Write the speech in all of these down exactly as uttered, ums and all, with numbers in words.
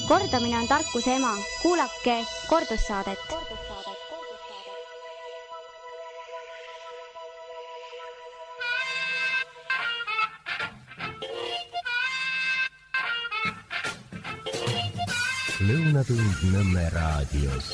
Kordamine on tarkuse ema. Kuulake kordussaadet. Lõunatund Nõmme raadios.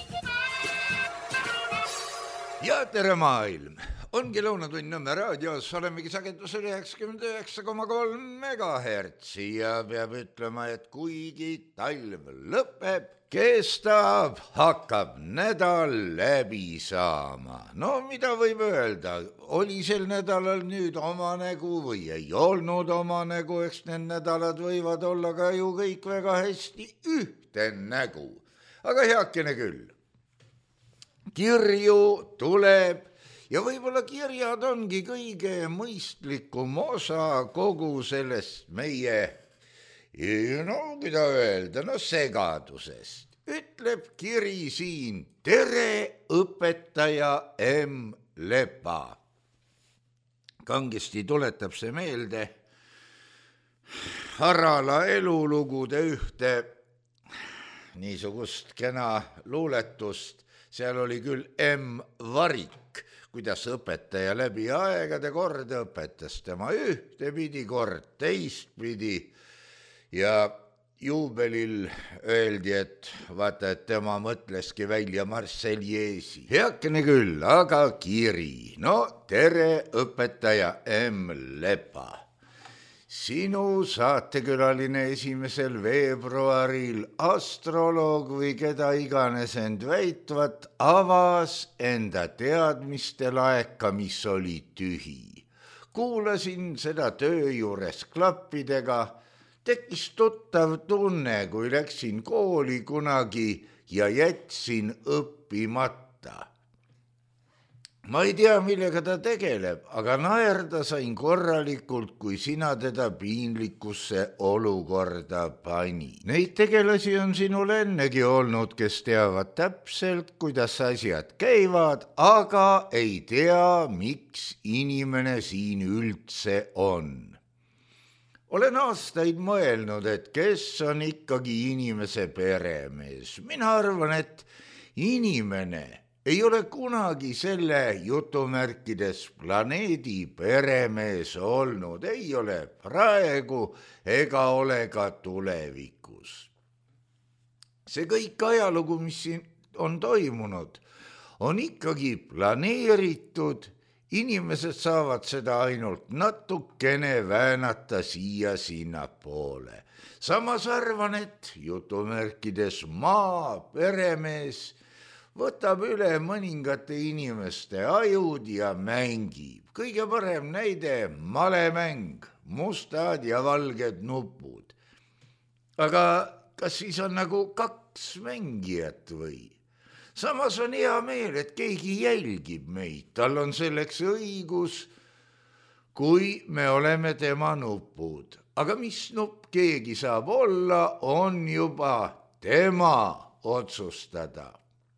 Ja tere maailm! Ongi Lõunatund Nõmme raadios, olemegi sagedusel üheksakümmend üheksa koma kolm megahertsi ja peab ütlema, et kuigi talv lõpeb, kestab, hakkab nädal läbi saama. No mida võib öelda, oli sel nädalal nüüd oma nägu või ei olnud oma nägu, eks need nädalad võivad olla ka ju kõik väga hästi ühte nägu. Aga heakene küll, kirju tuleb ja võib-olla kirjad ongi kõige mõistlikum osa kogu sellest meie, no mida öelda, no segadusest. Ütleb kiri siin, tere õpetaja M. Lepa. Kangesti tuletab see meelde Harala elulugude ühte niisugust kena luuletust. Seal oli küll M. Varik, kuidas õpetaja läbi aegade kord õpetas tema ühtepidi, kord teistpidi ja juubelil öeldi, et vaata, et tema mõtleski välja Marsseljeesi. Heakene küll, aga kiri. No tere õpetaja M. Lepa. Sinu saatekülaline esimesel veebruaril astroloog või keda iganes end väitvat avas enda teadmiste laeka, mis oli tühi. Kuulasin seda töö juures klappidega, tekkis tuttav tunne, kui läksin kooli kunagi ja jätsin õppimata. Ma ei tea, millega ta tegeleb, aga naerda sain korralikult, kui sina teda piinlikusse olukorda pani. Neid tegelasi on sinul ennegi olnud, kes teavad täpselt, kuidas asjad käivad, aga ei tea, miks inimene siin üldse on. Olen aastaid mõelnud, et kes on ikkagi inimese peremees. Mina arvan, et inimene ei ole kunagi selle jutumärkides planeedi peremees olnud, ei ole praegu ega ole ka tulevikus. See kõik ajalugu, mis siin on toimunud, on ikkagi planeeritud. Inimesed saavad seda ainult natukene väänata siia sinna poole. Samas arvan, et jutumärkides maa peremees võtab üle mõningate inimeste ajud ja mängib. Kõige parem näide malemäng, mustad ja valged nupud. Aga kas siis on nagu kaks mängijat või? Samas on hea meel, et keegi jälgib meid, tal on selleks õigus, kui me oleme tema nupud. Aga mis nupp keegi saab olla, on juba tema otsustada.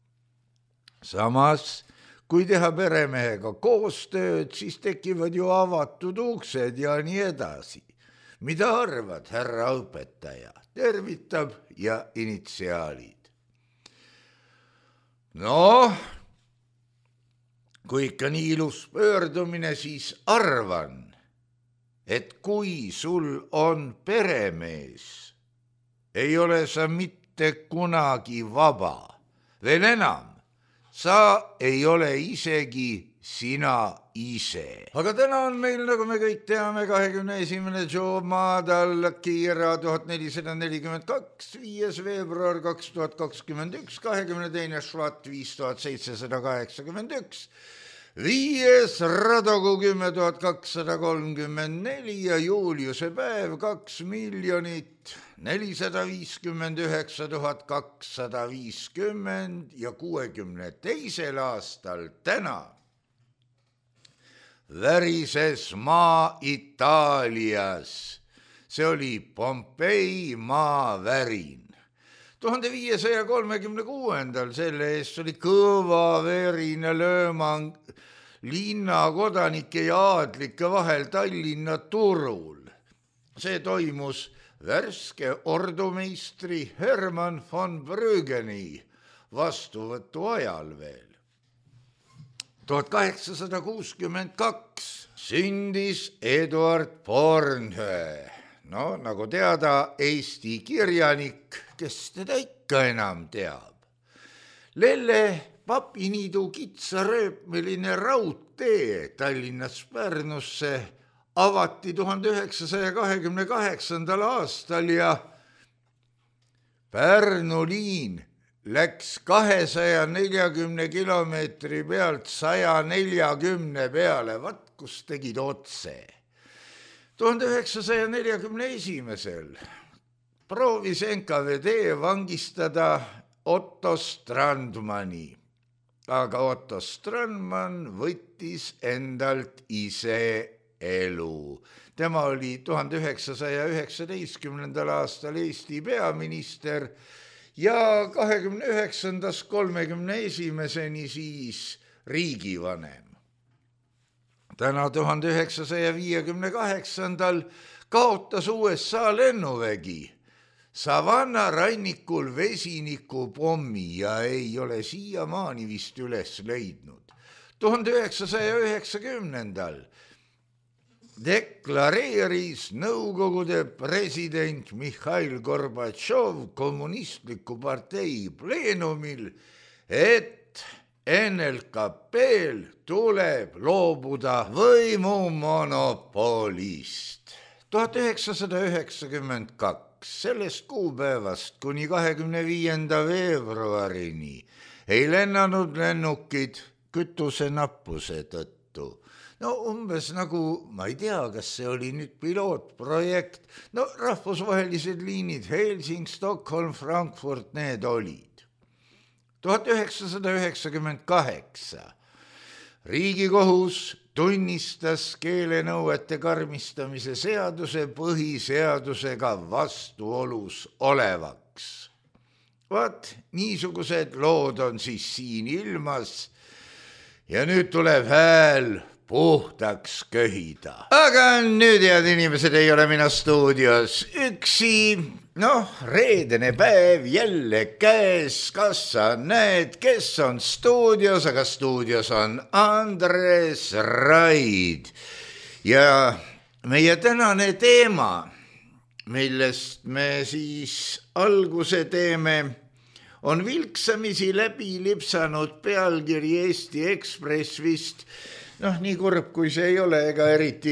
Samas, kui teha peremehega koostööd, siis tekivad ju avatud uksed ja nii edasi. Mida arvad, härra õpetaja? Tervitab ja initsiaalid. No, kui ikka nii ilus pöördumine, siis arvan, et kui sul on peremees, ei ole sa mitte kunagi vaba. Veel enam, sa ei ole isegi sina ise. Aga täna on meil, nagu me kõik teame, kahekümne esimene Jumada Kira tuhat nelisada nelikümmend kaks, viies veebruar kaks tuhat kakskümmend üks, kahekümne teine Švat viis tuhat seitsesada kaheksakümmend üks, viies Radogu kümme tuhat kakssada kolmkümmend neli ja Juliuse päev kaks miljonit nelisada viiskümmend üheksa tuhat kakssada viiskümmend ja kuuekümne teisel aastal täna värises maa Itaalias. See oli Pompei maavärin. tuhande viiesaja kolmekümne kuuendal selle eest oli kõva verine löömang linna kodanike ja aadlike vahel Tallinna turul. see toimus värske ordumeistri Hermann von Brügeni vastuvõtu ajal veel. tuhat kaheksasada kuuskümmend kaks sündis Eduard Bornhöhe, no nagu teada, Eesti kirjanik, kes teda ikka enam teab. Lelle papiniidu kitsarööpmeline raudtee Tallinnast Pärnusse avati tuhande üheksasaja kahekümne kaheksandal aastal ja Pärnu liin läks kahesaja neljakümne kilomeetri pealt saja neljakümne peale, vat kus tegid otse. tuhande üheksasaja neljakümne esimesel proovis N K V D vangistada Otto Strandmani, aga Otto Strandman võttis endalt ise elu. Tema oli tuhande üheksasaja üheksateistkümnendal aastal Eesti peaminister ja kahekümne üheksandast kolmekümne esimeseni siis riigivanem. Täna tuhande üheksasaja viiekümne kaheksandal kaotas U S A lennuvägi Savanna rannikul vesiniku pommi ja ei ole siiamaani vist üles leidnud. tuhande üheksasaja üheksakümnendal deklareeris Nõukogude president Mihhail Gorbatšov kommunistliku partei pleenumil, et N L K P-l tuleb loobuda võimumonopolist. tuhat üheksasada üheksakümmend kaks, sellest kuupäevast kuni kahekümne viienda veebruarini ei lennanud lennukid kütuse nappuse tõttu. No umbes nagu, ma ei tea, kas see oli nüüd pilootprojekt, no rahvusvahelised liinid Helsing, Stockholm, Frankfurt, need olid. tuhat üheksasada üheksakümmend kaheksa Riigikohus tunnistas keelenõuete karmistamise seaduse põhiseadusega vastuolus olevaks. Vaat, niisugused lood on siis siin ilmas ja nüüd tuleb hääl puhtaks köhida. Aga nüüd, head inimesed, ei ole mina stuudios üksi. Noh, reedene päev jälle käes. Kas sa näed, kes on stuudios? Aga stuudios on Andres Raid. Ja meie tänane teema, millest me siis alguse teeme, on vilksamisi läbi lipsanud pealkiri Eesti Ekspress vist. Noh, nii kurb kui see ei ole, ega eriti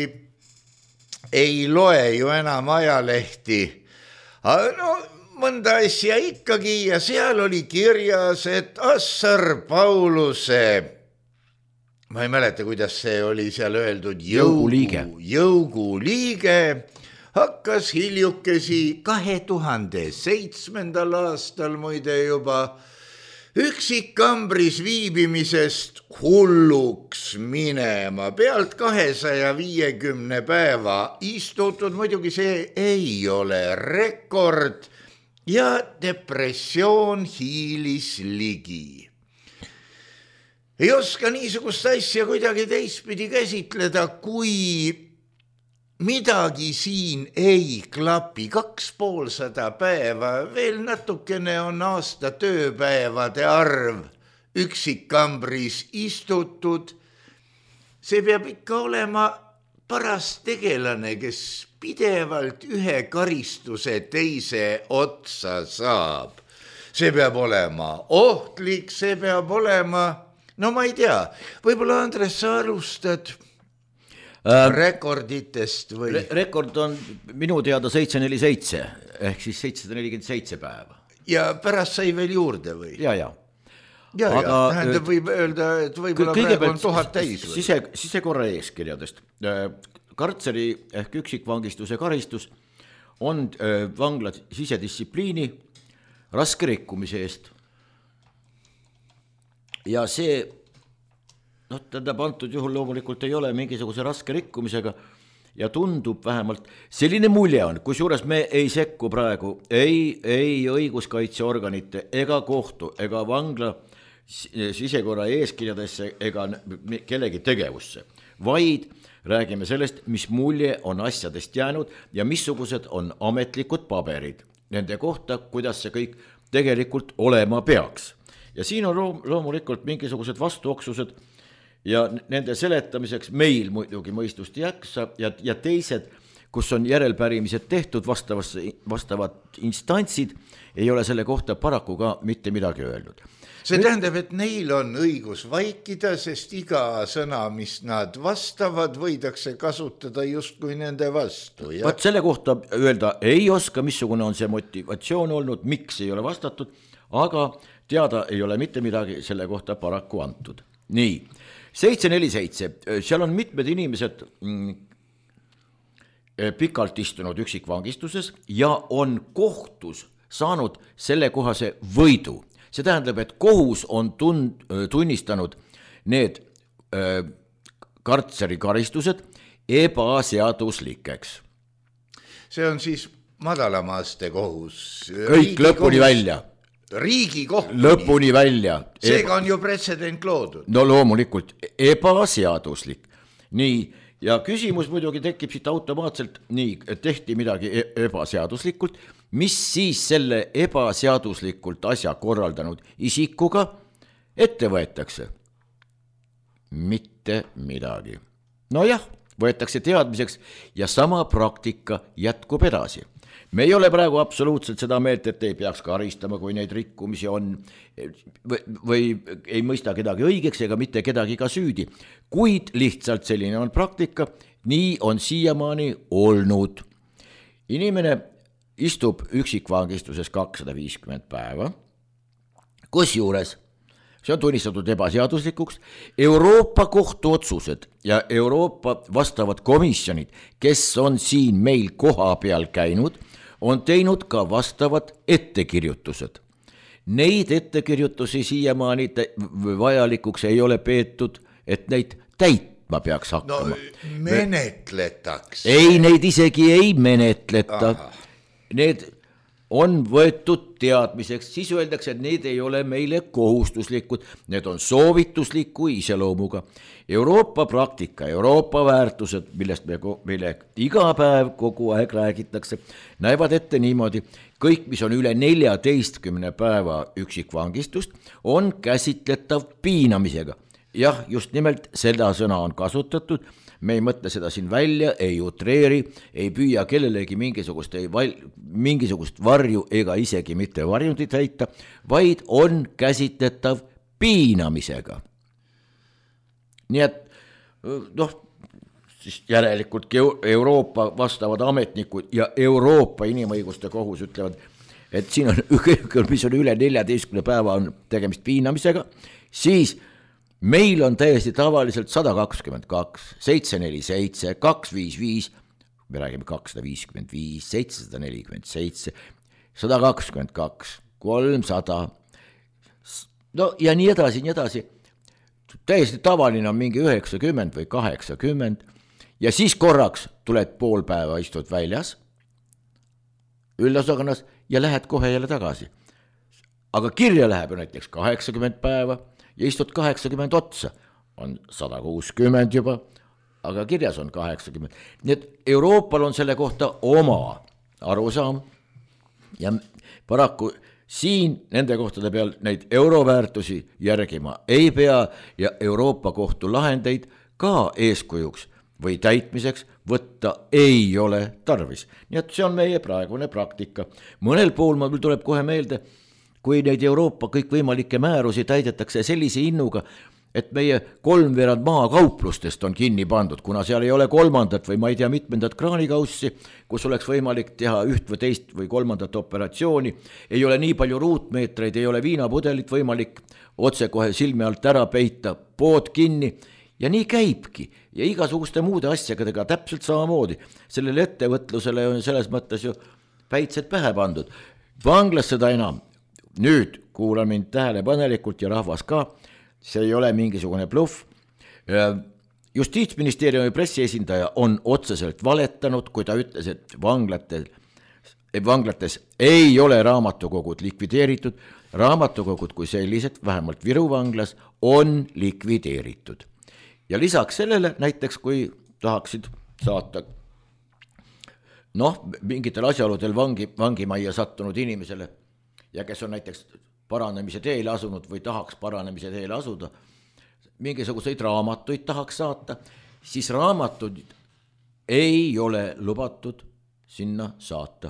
ei loe ju enam ajalehti. Aga no, mõnda asja ikkagi ja seal oli kirjas, et Assar Pauluse, ma ei mäleta, kuidas see oli seal öeldud, jõuguliige, jõuguliige hakkas hiljukesi kahe tuhande seitsmendal aastal muide juba üksikkambris viibimisest hulluks minema. Pealt kahesaja viiekümne päeva istutud, muidugi see ei ole rekord ja depressioon hiilis ligi. Ei oska niisugust asja kuidagi teistpidi käsitleda, kui midagi siin ei klapi. Kaks poolsada päeva, veel natukene on aasta tööpäevade arv üksikkambris istutud. See peab ikka olema paras tegelane, kes pidevalt ühe karistuse teise otsa saab. See peab olema ohtlik, see peab olema, no ma ei tea, võib-olla Andres, sa alustad rekorditest või? Re- rekord on minu teada seitse neli seitse ehk siis seitsesada nelikümmend seitse päeva. Ja pärast sai veel juurde või? Ja, ja. Ja, Aga, ja, tähendab võib öelda, et võib-olla praegu on tuhat täis või? Sise, sisekorra eeskirjadest. Kartseri ehk üksikvangistuse karistus on vangla sisedistsipliini raske rikkumise eest. Ja see noh, tähendab antud juhul loomulikult ei ole mingisuguse raske rikkumisega ja tundub vähemalt, selline mulje on, kusjuures me ei sekku praegu ei, ei õiguskaitseorganite ega kohtu ega vangla sisekorra eeskirjadesse ega kellegi tegevusse, vaid räägime sellest, mis mulje on asjadest jäänud ja missugused on ametlikud paberid nende kohta, kuidas see kõik tegelikult olema peaks. Ja siin on loomulikult mingisugused vastuoksused ja nende seletamiseks meil muidugi mõistust jaksa ja, ja teised, kus on järelpärimised tehtud, vastavas, vastavad instantsid, ei ole selle kohta paraku ka mitte midagi öelnud. See tähendab, et neil on õigus vaikida, sest iga sõna, mis nad vastavad, võidakse kasutada justkui nende vastu. Ja? Vaat selle kohta öelda ei oska, missugune on see motivatsioon olnud, miks ei ole vastatud, aga teada ei ole mitte midagi selle kohta paraku antud. Nii, seitse neli seitse, seal on mitmed inimesed pikalt istunud üksikvangistuses ja on kohtus saanud selle kohase võidu. See tähendab, et kohus on tund, tunnistanud need äh, kartserikaristused ebaseaduslikeks. See on siis madalama aste kohus. Kõik lõpuni välja. Riigi kohtuni. Lõpuni välja. Seega on ju pretsedent loodud. No loomulikult ebaseaduslik. Nii, ja küsimus muidugi tekib siit automaatselt, nii, tehti midagi ebaseaduslikult, mis siis selle ebaseaduslikult asja korraldanud isikuga ette võetakse? Mitte midagi. No jah, võetakse teadmiseks ja sama praktika jätkub edasi. Me ei ole praegu absoluutselt seda meelt, et ei peaks karistama, kui neid rikkumisi on või, või ei mõista kedagi õigeks ega mitte kedagi ka süüdi. Kuid lihtsalt selline on praktika, nii on siiamaani olnud. Inimene istub üksikvangistuses kakssada viiskümmend päeva, kus juures, see on tunnistatud ebaseaduslikuks, Euroopa kohtu otsused ja Euroopa vastavad komisjonid, kes on siin meil koha peal käinud, on teinud ka vastavad ettekirjutused. Neid ettekirjutusi siiamaani vajalikuks ei ole peetud, et neid täitma peaks hakkama. No menetletakse. Ei, neid isegi ei menetleta. Aha. Need on võetud teadmiseks, siis öeldakse, et need ei ole meile kohustuslikud, need on soovitusliku iseloomuga. Euroopa praktika, Euroopa väärtused, millest me, meile iga päev kogu aeg räägitakse, näevad ette niimoodi, kõik, mis on üle neljateistkümne päeva üksikvangistust, on käsitletav piinamisega. Jah, just nimelt seda sõna on kasutatud, me ei mõtle seda siin välja, ei utreeri, ei püüa kellelegi mingisugust, ei val, mingisugust varju ega isegi mitte varjundit heita, vaid on käsitletav piinamisega. Nii et noh, siis järelikult Euroopa vastavad ametnikud ja Euroopa inimõiguste kohus ütlevad, et siin on, mis on üle neljateistkümne päeva on tegemist piinamisega, siis meil on täiesti tavaliselt sada kakskümmend kaks, seitse neli seitse, kaks viis viis, me räägime kakssada viiskümmend viis, seitsesada nelikümmend seitse, sada kakskümmend kaks, kolmsada, no ja nii edasi, nii edasi. Täiesti tavaline on mingi üheksakümmend või kaheksakümmend ja siis korraks tuled pool päeva istud väljas, üllasosakonnas ja lähed kohe jälle tagasi. Aga kirja läheb näiteks kaheksakümmend päeva, ja istud kaheksakümmend otsa, on sada kuuskümmend juba, aga kirjas on kaheksakümmend. Nii et Euroopal on selle kohta oma arusaam ja paraku siin nende kohtade peal neid euroväärtusi järgima ei pea ja Euroopa kohtu lahendeid ka eeskujuks või täitmiseks võtta ei ole tarvis. Nii et see on meie praegune praktika. Mõnel pool mul tuleb kohe meelde, kui neid Euroopa kõikvõimalikke määrusi täidetakse sellise innuga, et meie kolmveerand maakauplustest on kinni pandud, kuna seal ei ole kolmandat või ma ei tea mitmendat kraanikaussi, kus oleks võimalik teha üht või teist või kolmandat operatsiooni, ei ole nii palju ruutmeetreid, ei ole viinapudelit võimalik otsekohe silme alt ära peita, pood kinni ja nii käibki ja igasuguste muude asjadega täpselt samamoodi. Sellele ettevõtlusele on selles mõttes ju päitsed pähe pandud. Vanglas seda enam. Nüüd kuulan mind tähelepanelikult ja rahvas ka, see ei ole mingisugune bluff. Justiitsministeeriumi pressiesindaja on otseselt valetanud, kui ta ütles, et vanglates, vanglates ei ole raamatukogud likvideeritud. Raamatukogud kui sellised, vähemalt Viru vanglas, on likvideeritud. ja lisaks sellele näiteks, kui tahaksid saata noh, mingitel asjaoludel vangi, vangimajja sattunud inimesele ja kes on näiteks paranemise teele asunud või tahaks paranemise teele asuda, mingisuguseid raamatuid tahaks saata, siis raamatud ei ole lubatud sinna saata.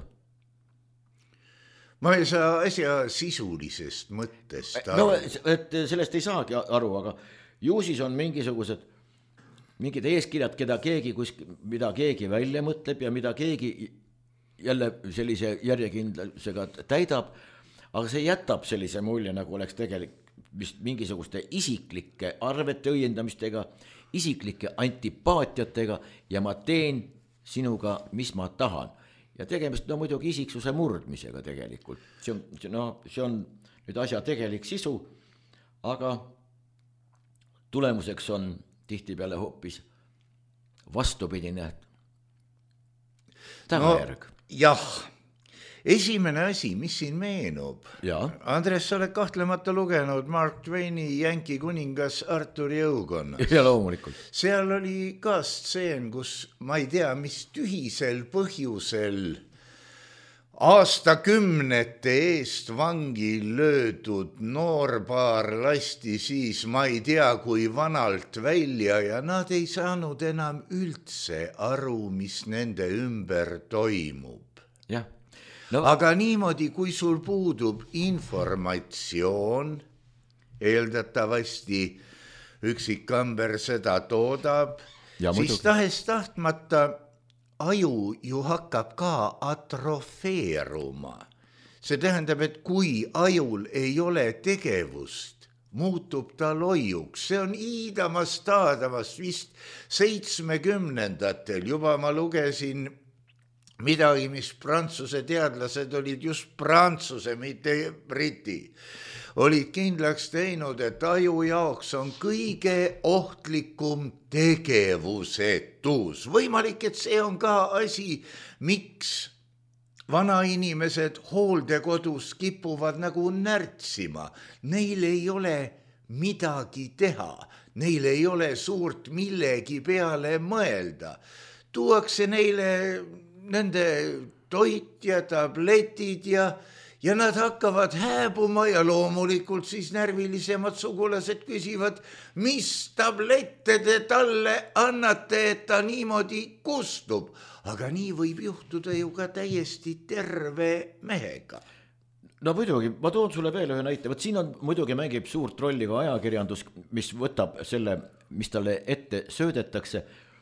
Ma ei saa asja sisulisest mõttest aru. No, et sellest ei saagi aru, aga ju siis on mingisugused mingid eeskirjad, keda keegi, mida keegi välja mõtleb ja mida keegi jälle sellise järjekindlusega täidab, aga see jätab sellise mulje, nagu oleks tegelikult vist mingisuguste isiklike arvete õiendamistega, isiklike antipaatiatega ja ma teen sinuga, mis ma tahan. Ja tegemist on no, muidugi isiksuse murdmisega tegelikult. See on, no, see on nüüd asja tegelik sisu, aga tulemuseks on tihtipeale hoopis vastupidine tagajärg. No, jah, esimene asi, mis siin meenub. Ja. Andres, sa oled kahtlemata lugenud Mark Twaini Jänki kuningas Arturi jõukonna. Ja loomulikult. Seal oli ka stseen, kus ma ei tea, mis tühisel põhjusel aastakümnete eest vangi löödud noorpaar lasti siis ma ei tea kui vanalt välja ja nad ei saanud enam üldse aru, mis nende ümber toimub. Jah. No. Aga niimoodi, kui sul puudub informatsioon, eeldatavasti üksikkamber seda toodab, ja siis tahes tahtmata aju ju hakkab ka atrofeeruma. See tähendab, et kui ajul ei ole tegevust, muutub ta loiuks. See on iidamas taadamas vist seitsmekümnendatel. Juba ma lugesin midagi, mis prantsuse teadlased olid just prantsuse, mitte briti, olid kindlaks teinud, et aju jaoks on kõige ohtlikum tegevusetus. Võimalik, et see on ka asi, miks vanainimesed hooldekodus kipuvad nagu närtsima. Neil ei ole midagi teha, neil ei ole suurt millegi peale mõelda. Tuuakse neile nende toit ja tabletid ja, ja nad hakkavad hääbuma ja loomulikult siis närvilisemad sugulased küsivad, mis tablette te talle annate, et ta niimoodi kustub. Aga nii võib juhtuda ju ka täiesti terve mehega. No muidugi, ma toon sulle veel ühe näite. Võt siin on muidugi mängib suurt rolli ka ajakirjandus, mis võtab selle, mis talle ette söödetakse.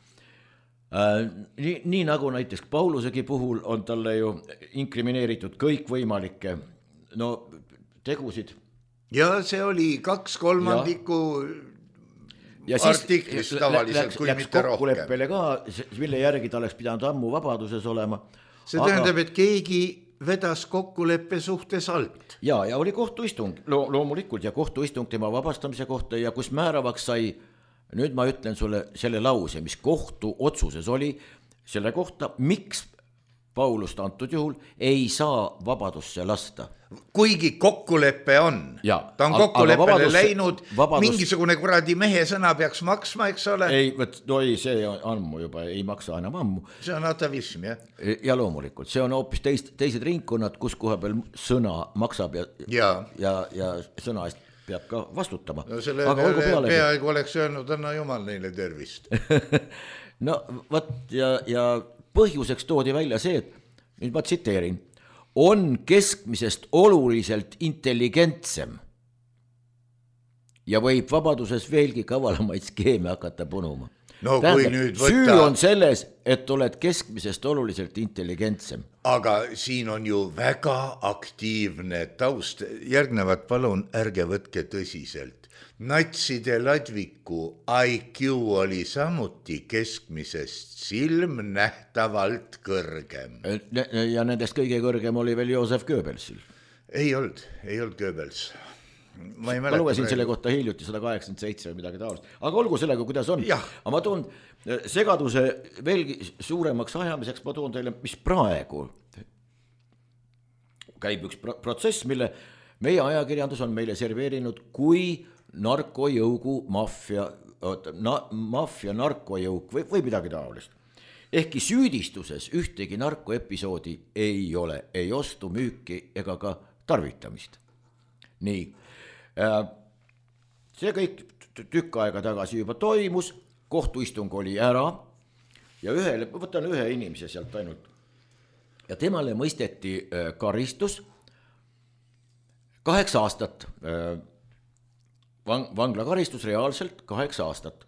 Äh, nii, nii nagu näiteks Paulusegi puhul on talle ju inkrimineeritud kõik võimalikke no, tegusid. Ja see oli kaks kolmandikku ja. Ja artiklist tavaliselt, läks, kui läks mitte rohkem. Ka, mille järgi ta oleks pidanud ammu vabaduses olema. See aga... tähendab, et keegi vedas kokkuleppe suhtes alt. Ja, ja oli kohtuistung Lo, loomulikult ja kohtuistung tema vabastamise kohta ja kus määravaks sai. Nüüd ma ütlen sulle selle lause, mis kohtu otsuses oli selle kohta, miks Paulust antud juhul ei saa vabadusse lasta. Kuigi kokkuleppe on. Ja, ta on kokkuleppele vabadus, läinud, vabadus... mingisugune kuradi mehe sõna peaks maksma, eks ole? Ei, võt, no ei, see on ammu juba, ei maksa enam ammu. See on atavism, jah? Ja loomulikult, see on hoopis teist, teised ringkonnad, kus koha peal sõna maksab ja, ja. ja, ja sõna eest peab ka vastutama. No selle aga peale, peaaegu oleks öelnud, anna jumal neile tervist. No võt, ja, ja põhjuseks toodi välja see, et nüüd ma tsiteerin, on keskmisest oluliselt intelligentsem ja võib vabaduses veelgi kavalamaid skeeme hakata punuma. No, kui nüüd võtta... Süü on selles, et oled keskmisest oluliselt intelligentsem. Aga siin on ju väga aktiivne taust. Järgnevat palun ärge võtke tõsiselt. Natside ladviku I Q oli samuti keskmisest silmnähtavalt kõrgem. Ja nendest kõige kõrgem oli veel Joosef Goebbelsil. Ei olnud, ei olnud Goebbels. Ma, ma lugesin praegu. Selle kohta hiljuti sada kaheksakümmend seitse või midagi taolist. Aga olgu sellega, kuidas on. Aga ma toon segaduse veelgi suuremaks ajamiseks, ma toon teile, mis praegu käib üks protsess, mille meie ajakirjandus on meile serveerinud kui narkojõugu maffia oota, na, maffia narkojõuk või, või midagi taolist. Ehkki süüdistuses ühtegi narkoepisoodi ei ole, ei ostu, müüki ega ka tarvitamist. Nii, see kõik tükk aega tagasi juba toimus, kohtuistung oli ära ja ühele, võtan ühe inimese sealt ainult ja temale mõisteti karistus kaheksa aastat, vanglakaristus reaalselt kaheksa aastat.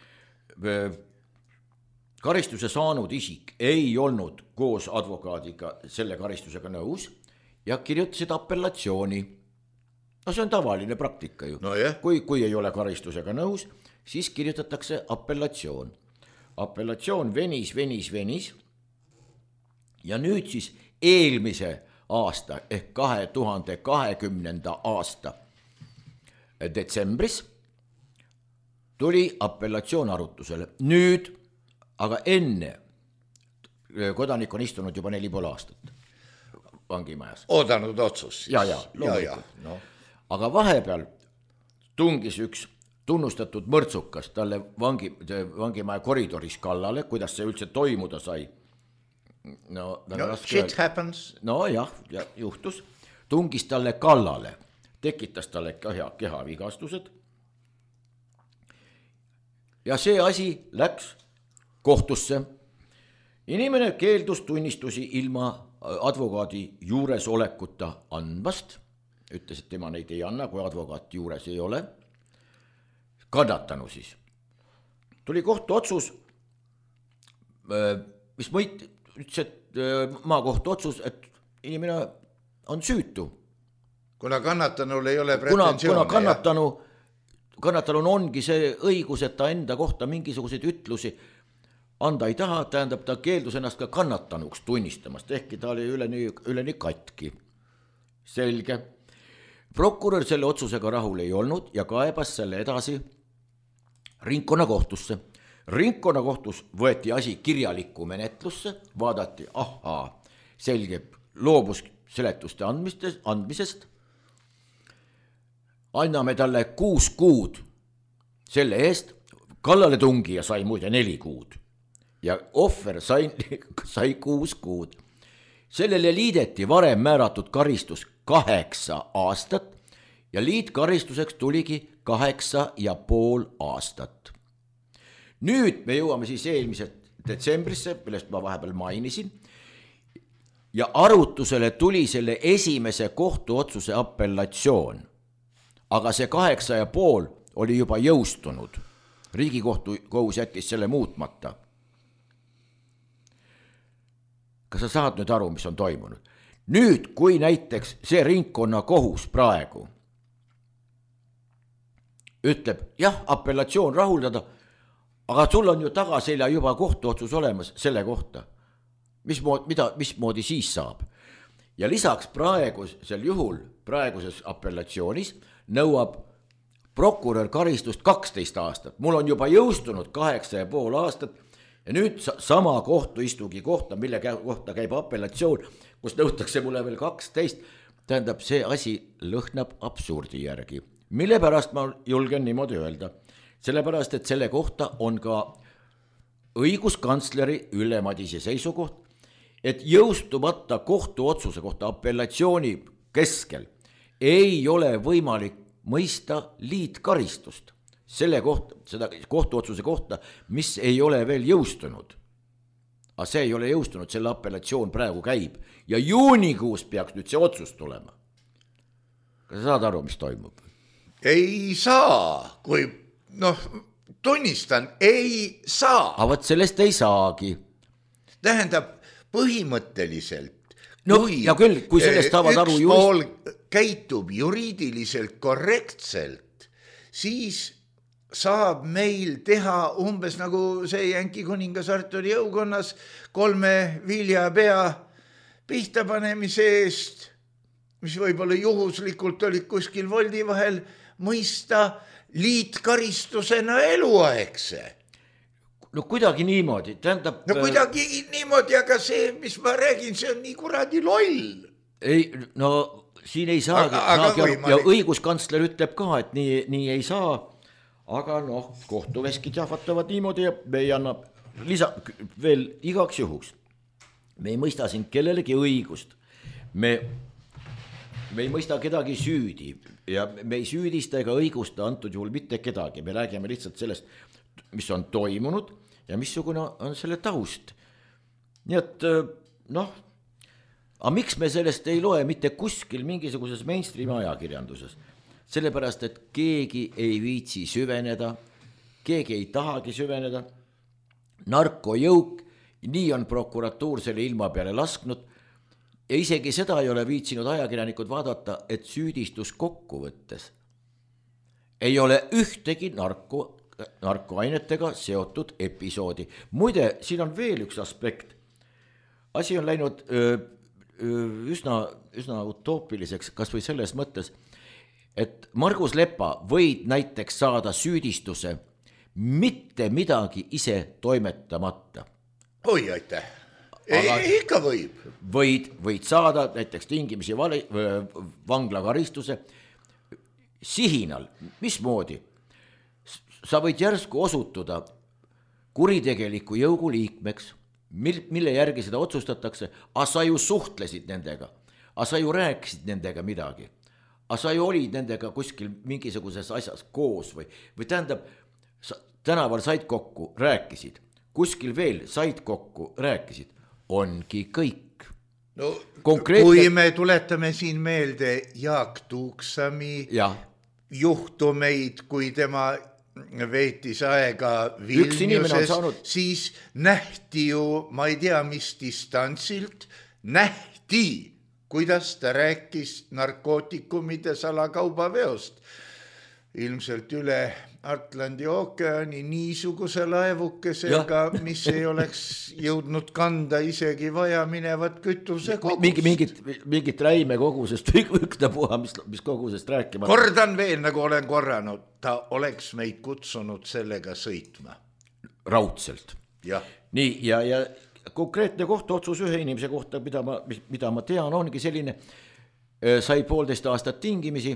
Karistuse saanud isik ei olnud koos advokaadiga selle karistusega nõus ja kirjutasid apellatsiooni. No see on tavaline praktika ju. No yeah. kui, kui ei ole karistusega nõus, siis kirjutatakse apellatsioon. Apellatsioon venis, venis, venis ja nüüd siis eelmise aasta ehk kahe tuhande kahekümnenda aasta detsembris tuli apellatsioon arutusele. Nüüd aga enne kodanik on istunud juba neli pool aastat vangimajas. Oodanud otsus. Ja, ja, loomulikult. No. Aga vahepeal tungis üks tunnustatud mõrtsukas talle vangi, vangimaja koridoris kallale, kuidas see üldse toimuda sai. No, no shit happens. No jah, ja juhtus. Tungis talle kallale, tekitas talle keha, kehavigastused. Ja see asi läks kohtusse. Inimene keeldus tunnistusi ilma advokaadi juuresolekuta andmast. Ütles, et tema neid ei anna, kui advokaat juures ei ole. Kannatanu siis. Tuli kohtu otsus, mis mõit, ütles, et maakohtu otsus, et inimene on süütu. Kuna kannatanul ei ole pretensiooni. Kuna, kuna kannatanu, kannatanul ongi see õigus, et ta enda kohta mingisuguseid ütlusi anda ei taha, tähendab, ta keeldus ennast ka kannatanuks tunnistamast, ehkki ta oli üleni, üleni katki. Selge. Prokurör selle otsusega rahul ei olnud ja kaebas selle edasi ringkonnakohtusse. Ringkonnakohtus võeti asi kirjalikku menetlusse, vaadati, ahaa, selge, loobus seletuste andmisest. Anname talle kuus kuud selle eest, kallale tungi ja sai muide neli kuud. Ja ohver sai, sai kuus kuud. Sellele liideti varem määratud karistus kaheksa aastat ja liitkaristuseks tuligi kaheksa ja pool aastat. Nüüd me jõuame siis eelmise detsembrisse, millest ma vahepeal mainisin, ja arutusele tuli selle esimese kohtuotsuse apellatsioon. Aga see kaheksa ja pool oli juba jõustunud. Riigikohtu kohus jättis selle muutmata. Kas sa saad nüüd aru, mis on toimunud? Nüüd, kui näiteks see ringkonna kohus praegu ütleb, jah, apellatsioon rahuldada, aga sul on ju tagaselja juba kohtuotsus olemas selle kohta. Mismoodi, mida, mismoodi siis saab? Ja lisaks praegusel juhul, praeguses apellatsioonis nõuab prokurör karistust kaksteist aastat. Mul on juba jõustunud kaheksa ja pool aastat ja nüüd sama kohtuistungi kohta, mille kohta käib apellatsioon, kus nõutakse mulle veel kaksteist, tähendab, see asi lõhnab absurdi järgi. Mille pärast ma julgen niimoodi öelda? Sellepärast, et selle kohta on ka õiguskantsleri Ülle Madise seisukoht, et jõustumata kohtuotsuse kohta apellatsiooni keskel ei ole võimalik mõista liitkaristust. Selle kohta, seda kohtuotsuse kohta, mis ei ole veel jõustunud. Aga see ei ole jõustunud, selle apellatsioon praegu käib. Ja juunikuus peaks nüüd see otsus tulema. Kas sa saad aru, mis toimub? Ei saa, kui, noh, tunnistan, ei saa. Aga võt sellest ei saagi. Tähendab, põhimõtteliselt, no, kui ja küll, kui sellest saavad üks aru pool just... käitub juriidiliselt korrektselt, siis saab meil teha umbes nagu see Jänki kuningas Arturi jõukonnas kolme viljapea pihtapanemise eest, mis võib-olla juhuslikult olid kuskil voldi vahel, mõista liitkaristusena eluaegse. No kuidagi niimoodi, tähendab... No kuidagi niimoodi, aga see, mis ma räägin, see on nii kuradi loll. Ei, no siin ei saagi, aga, aga saagi ja õiguskantsler ütleb ka, et nii, nii ei saa. aga noh, kohtuveskid jahvatavad niimoodi ja me ei anna lisa veel igaks juhuks. Me ei mõista siin kellelegi õigust, me, me ei mõista kedagi süüdi ja me ei süüdista ega õigusta antud juhul mitte kedagi, me räägime lihtsalt sellest, mis on toimunud ja missugune on selle taust. Nii et noh, aga miks me sellest ei loe mitte kuskil mingisuguses mainstream ajakirjanduses? Sellepärast, et keegi ei viitsi süveneda, keegi ei tahagi süveneda, narkojõuk, nii on prokuratuur selle ilma peale lasknud ja isegi seda ei ole viitsinud ajakirjanikud vaadata, et süüdistus kokkuvõttes ei ole ühtegi narko, narkoainetega seotud episoodi. Muide, siin on veel üks aspekt. Asi on läinud öö, öö, üsna, üsna utoopiliseks, kas või selles mõttes, et Margus Lepa võid näiteks saada süüdistuse mitte midagi ise toimetamata. Oi, aitäh. Aga ikka võib. Võid, võid saada näiteks tingimisi vali, vanglakaristuse sihinal. Mismoodi? Sa võid järsku osutuda kuritegeliku jõugu liikmeks, mille järgi seda otsustatakse, aga sa ju suhtlesid nendega, aga sa ju rääkisid nendega midagi. Aga sa ju olid nendega kuskil mingisuguses asjas koos või, või tähendab, sa tänaval said kokku, rääkisid, kuskil veel said kokku, rääkisid, ongi kõik. No, Konkreetne... Kui me tuletame siin meelde Jaak Tuuksami ja. juhtumeid, kui tema veetis aega Vilniuses, siis nähti ju, ma ei tea, mis distantsilt, nähti, kuidas ta rääkis narkootikumide salakaubaveost. Ilmselt üle Atlandi ookeani niisuguse laevukesega, mis ei oleks jõudnud kanda isegi vaja minevat kütuse kogust. Mingi, mingit, mingit räime kogusest, üksta puha, mis, mis kogusest rääkima. Kordan veel, nagu olen korranud, ta oleks meid kutsunud sellega sõitma. Raudselt. Ja. Nii, ja, ja konkreetne kohtuotsus ühe inimese kohta, mida ma, mida ma tean, ongi selline, sai poolteist aastat tingimisi,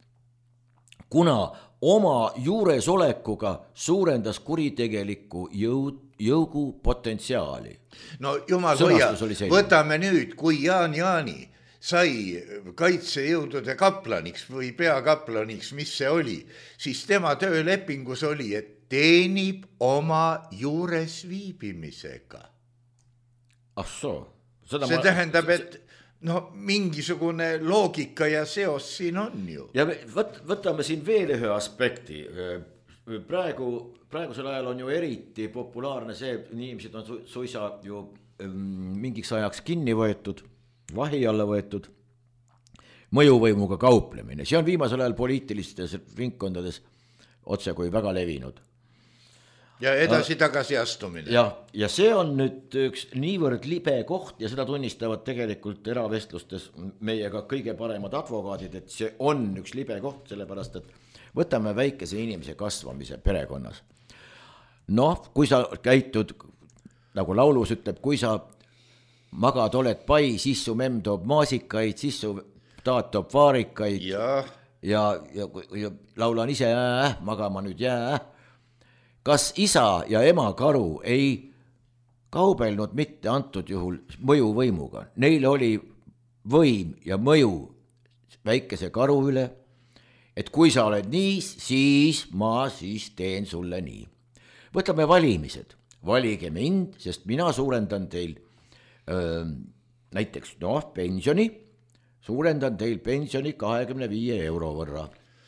kuna oma juuresolekuga suurendas kuritegeliku jõud, jõugu potentsiaali. No jumal hoia, võtame nüüd, kui Jaan Jaani sai kaitsejõudude kaplaniks või peakaplaniks, mis see oli, siis tema töölepingus oli, et teenib oma juures viibimisega. Ah soo. Seda see ma... tähendab, et no mingisugune loogika ja seos siin on ju. Ja võt, võtame siin veel ühe aspekti. Praegu, praegusel ajal on ju eriti populaarne see, inimesed on su, suisa ju mingiks ajaks kinni võetud, vahi alla võetud, mõjuvõimuga kauplemine. See on viimasel ajal poliitilistes ringkondades otse kui väga levinud. Ja edasi tagasi astumine. Ja, ja see on nüüd üks niivõrd libe koht ja seda tunnistavad tegelikult eravestlustes meiega kõige paremad advokaadid, et see on üks libe koht, sellepärast et võtame väikese inimese kasvamise perekonnas. Noh, kui sa käitud, nagu laulus ütleb, kui sa magad oled pai, siis su memm toob maasikaid, siis su taat toob vaarikaid ja, ja, ja, ja laulan ise äh, magama nüüd jää äh. Kas isa ja ema karu ei kaubelnud mitte antud juhul mõjuvõimuga? Neil oli võim ja mõju väikese karu üle, et kui sa oled nii, siis ma siis teen sulle nii. Võtame valimised. Valige mind, sest mina suurendan teil öö, näiteks noh, pensioni, suurendan teil pensioni kahekümne viie euro võrra.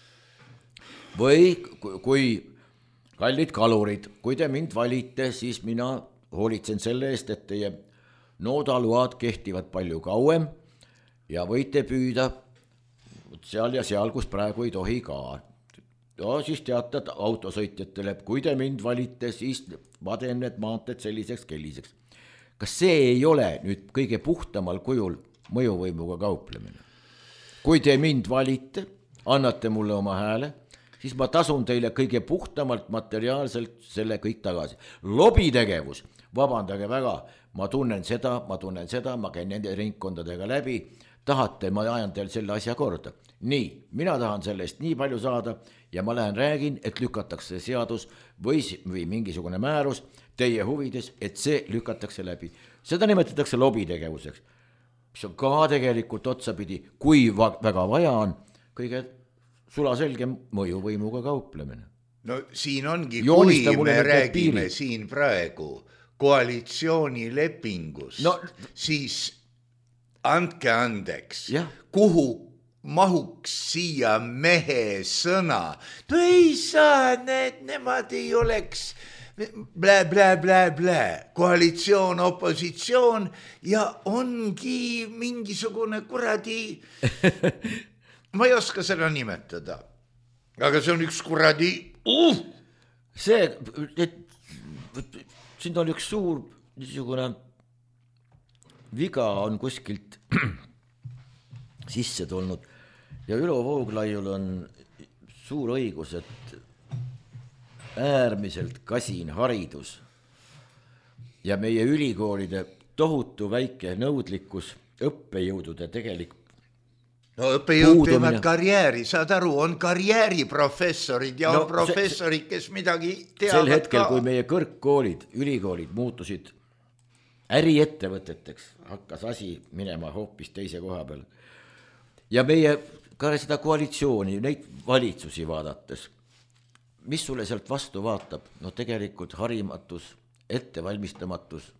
Või kui kallid kalurid, kui te mind valite, siis mina hoolitsen selle eest, et teie noodaluad kehtivad palju kauem ja võite püüda seal ja seal, kus praegu ei tohi ka. Ja siis teatad autosõitjatele, kui te mind valite, siis ma teen need maanteed selliseks kelliseks. Kas see ei ole nüüd kõige puhtamal kujul mõjuvõimuga kauplemine? Kui te mind valite, annate mulle oma hääle, siis ma tasun teile kõige puhtamalt materiaalselt selle kõik tagasi. Lobitegevus vabandage väga, ma tunnen seda, ma tunnen seda, ma käin nende ringkondadega läbi, tahate, ma ajan teil selle asja korda. Nii, mina tahan sellest nii palju saada ja ma lähen räägin, et lükatakse seadus või, või mingisugune määrus teie huvides, et see lükatakse läbi. Seda nimetatakse lobitegevuseks, mis on ka tegelikult otsapidi, kui va- väga vaja on, kõige sulaselge mõjuvõimuga kauplemine. No siin ongi, Joonista kui me räägime piiri. siin praegu koalitsioonilepingust, no, siis andke andeks, jah. Kuhu mahuks siia mehe sõna? No ei saa, need, nemad ei oleks blä, blä, blä, blä. Koalitsioon, opositsioon ja ongi mingisugune kuradi, ma ei oska seda nimetada, aga see on üks kuradi uh! see, et siin on üks suur niisugune viga on kuskilt sisse tulnud ja Ülo Vooglaiul on suur õigus, et äärmiselt kasin haridus ja meie ülikoolide tohutu väike nõudlikkus õppejõudude tegelik no õppejõud teevad karjääri, saad aru, on karjääriprofessorid ja no, on professorid, kes midagi teavad sel hetkel, ka. Kui meie kõrgkoolid, ülikoolid muutusid äriettevõteteks, hakkas asi minema hoopis teise koha peal. Ja meie ka seda koalitsiooni, neid valitsusi vaadates, mis sulle sealt vastu vaatab? No tegelikult harimatus, ettevalmistamatus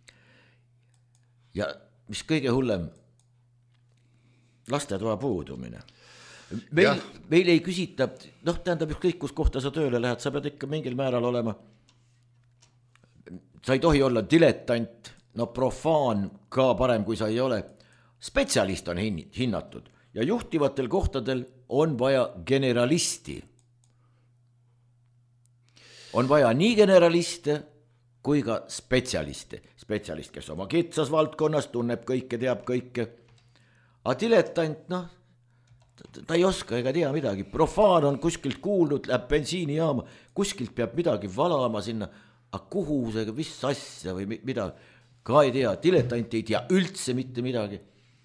ja mis kõige hullem, lastetoa puudumine. Meil, meil ei küsita, noh, tähendab, ükskõik kus kohta sa tööle lähed, sa pead ikka mingil määral olema, sa ei tohi olla diletant, no profaan ka parem, kui sa ei ole, spetsialist on hinnatud ja juhtivatel kohtadel on vaja generalisti. On vaja nii generaliste kui ka spetsialiste. Spetsialist, kes oma kitsas valdkonnas tunneb kõike, teab kõike. Aga diletant, noh, ta ei oska ega tea midagi. Profaan on kuskilt kuulnud, läheb bensiinijaama, kuskilt peab midagi valama sinna, aga kuhu see, mis asja või mida, ka ei tea. Diletant ei tea üldse mitte midagi.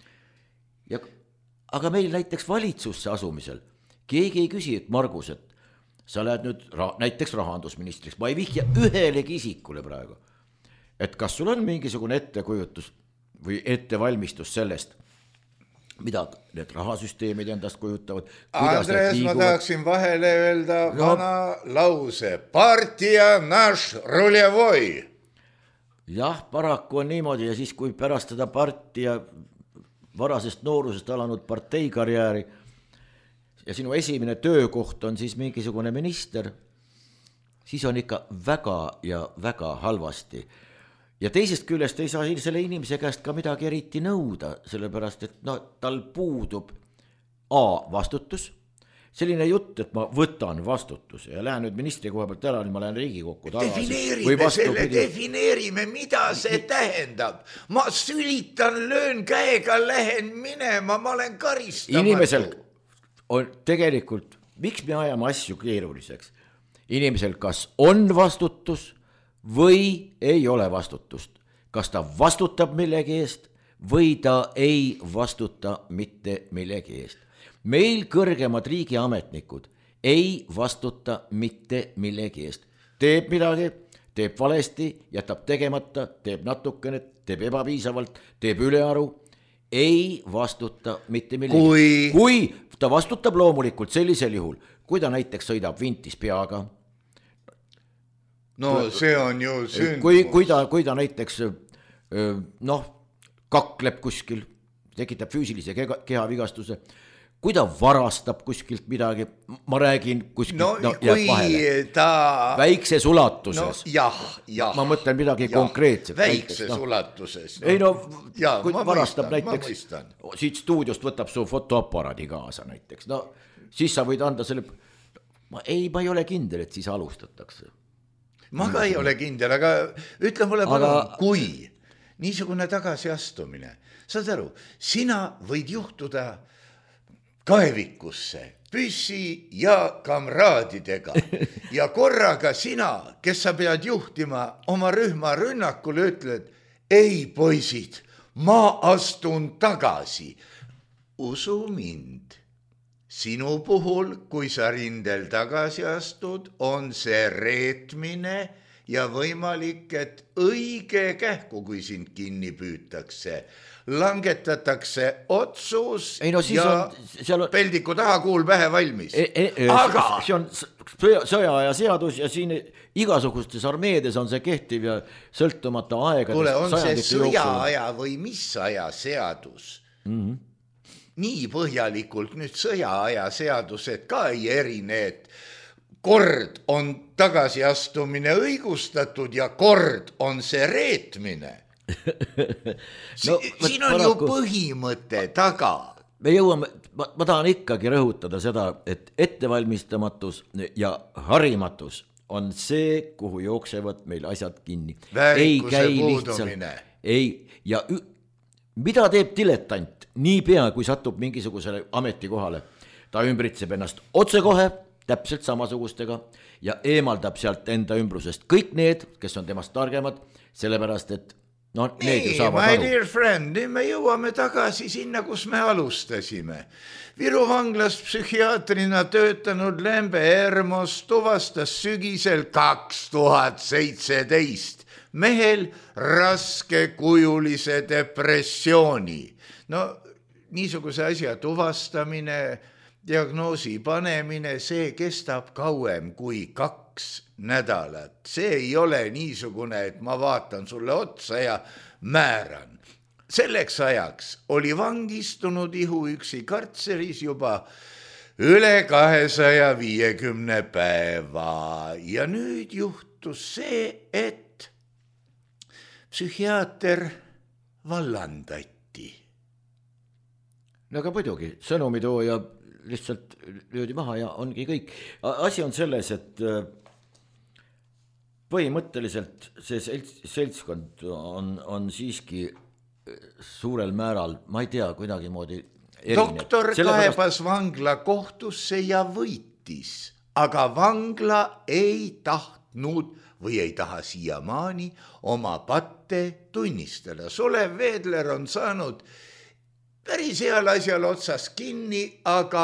Ja, aga meil näiteks valitsusse asumisel keegi ei küsi, et Margus, et sa lähed nüüd ra- näiteks rahandusministriks, ma ei vihja ühelegi isikule praegu, et kas sul on mingisugune ettekujutus või ettevalmistus sellest, mida need rahasüsteemid endast kujutavad. Andres, ma tahaksin vahele öelda no, vana lause. Partia naš ruljevoi. Jah, paraku on niimoodi ja siis, kui pärast seda partia varasest noorusest alanud parteikarjääri ja sinu esimene töökoht on siis mingisugune minister, siis on ikka väga ja väga halvasti. Ja teisest küljest ei saa selle inimese käest ka midagi eriti nõuda, sellepärast, et no, tal puudub A vastutus, selline jutt, et ma võtan vastutuse ja lähen nüüd ministri koha pealt ära, ma lähen Riigikokku tagasi. Defineerime selle, defineerime, mida see tähendab. Ma sülitan, löön käega, lähen minema, ma olen karistamatu. Inimesel on tegelikult, miks me ajame asju keeruliseks? Inimesel kas on vastutus või ei ole vastutust. Kas ta vastutab millegi eest või ta ei vastuta mitte millegi eest. Meil kõrgemad riigiametnikud ei vastuta mitte millegi eest. Teeb midagi, teeb valesti, jätab tegemata, teeb natukene, teeb ebapiisavalt, teeb ülearu, ei vastuta mitte millegi. Kui... kui ta vastutab loomulikult sellisel juhul, kui ta näiteks sõidab vintis peaga, no see on ju sündmus. Kui, kui, ta, kui ta näiteks noh, kakleb kuskil, tekitab füüsilise kehavigastuse, kui ta varastab kuskilt midagi, ma räägin kuskilt, no, no jääb vahele. Ta... Väikses ulatuses. No, jah, jah. Ma mõtlen midagi jah, konkreetset. Väikses näiteks, ulatuses. No. Ei no, ja, kui varastab mõistan, näiteks, siit stuudiost võtab su fotoaparaadi kaasa näiteks, no siis sa võid anda selle, ma ei, ma ei ole kindel, et siis alustatakse. Ma ka ei ole kindel, aga ütle mulle palun, aga... kui niisugune tagasiastumine, saad aru, sina võid juhtuda kaevikusse püssi ja kamraadidega ja korraga sina, kes sa pead juhtima oma rühma rünnakule, ütled, ei poisid, ma astun tagasi. Usu mind, sinu puhul, kui sa rindel tagasi astud, on see reetmine ja võimalik, et õige kähku, kui sind kinni püütakse, langetatakse otsus ei, no, ja on... peldiku taha kuul pähe valmis. E, e, Aga... See on sõja, sõjaaja seadus ja siin igasugustes armeedes on see kehtiv ja sõltumata aegadest. Kuule, on see sõjaaja või mis aja seadus? Mm-hmm. Nii põhjalikult nüüd sõjaaja seadused ka ei erine, et kord on tagasiastumine õigustatud ja kord on see reetmine. no, siin on paraku... ju põhimõte taga. Me jõuame, ma, ma tahan ikkagi rõhutada seda, et ettevalmistamatus ja harimatus on see, kuhu jooksevad meil asjad kinni. Väärikuse puudumine. Ei, ja ü, mida teeb diletant? Niipea, kui satub mingisugusele ametikohale, ta ümbritseb ennast otsekohe, täpselt samasugustega ja eemaldab sealt enda ümbrusest kõik need, kes on temast targemad, sellepärast, et no, need ju saavad my aru. Dear friend, me jõuame tagasi sinna, kus me alustasime. Viru vanglas psühhiaatrina töötanud Lembe Ermos tuvastas sügisel kaks tuhat seitseteist mehel raskekujulise depressiooni. No niisuguse asja tuvastamine, diagnoosi panemine, see kestab kauem kui kaks nädalat. See ei ole niisugune, et ma vaatan sulle otsa ja määran. Selleks ajaks oli vangistunud Ihuüksi kartseris juba üle kahesaja viiekümne päeva ja nüüd juhtus see, et psühhiaater vallandati. No aga muidugi, sõnumitooja lihtsalt löödi maha ja ongi kõik. Asi on selles, et põhimõtteliselt see seltskond on, on siiski suurel määral, ma ei tea, kuidagi moodi erinev. Doktor kaebas vangla kohtusse ja võitis, aga vangla ei tahtnud või ei taha siiamaani oma patte tunnistada. Solev Veedler on saanud päris heal asjal otsas kinni, aga...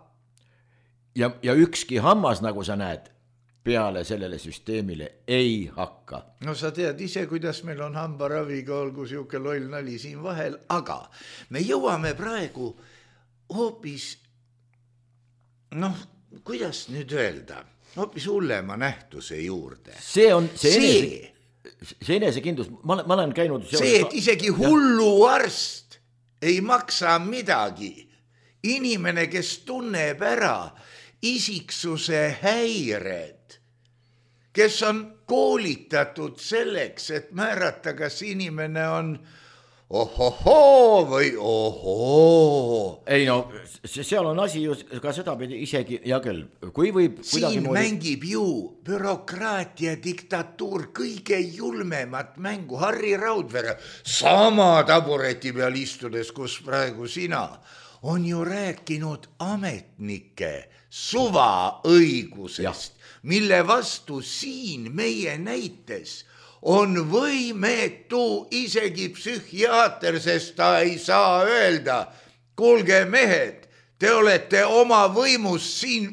Ja, ja ükski hammas, nagu sa näed, peale sellele süsteemile ei hakka. No sa tead ise, kuidas meil on hambaraviga, olgu siuke loll nali siin vahel, aga me jõuame praegu hoopis, noh, kuidas nüüd öelda, hoopis hullema nähtuse juurde. See on see, see... Enese, see enesekindlus, ma, ma olen käinud... See, et isegi hullu arst ei maksa midagi. Inimene, kes tunneb ära isiksuse häired, kes on koolitatud selleks, et määrata, kas inimene on ohohoo või ohoo. Ei no, seal on asi ju ka seda pidi isegi, ja küll, kui võib... Siin moodi... mängib ju bürokraatia diktatuur kõige julmemat mängu. Harri Raudvere, sama tabureti peal istudes, kus praegu sina, on ju rääkinud ametnike suvaõigusest, mille vastu siin meie näites on võimetu isegi psühhiaater, sest ta ei saa öelda, kuulge mehed, te olete oma võimus siin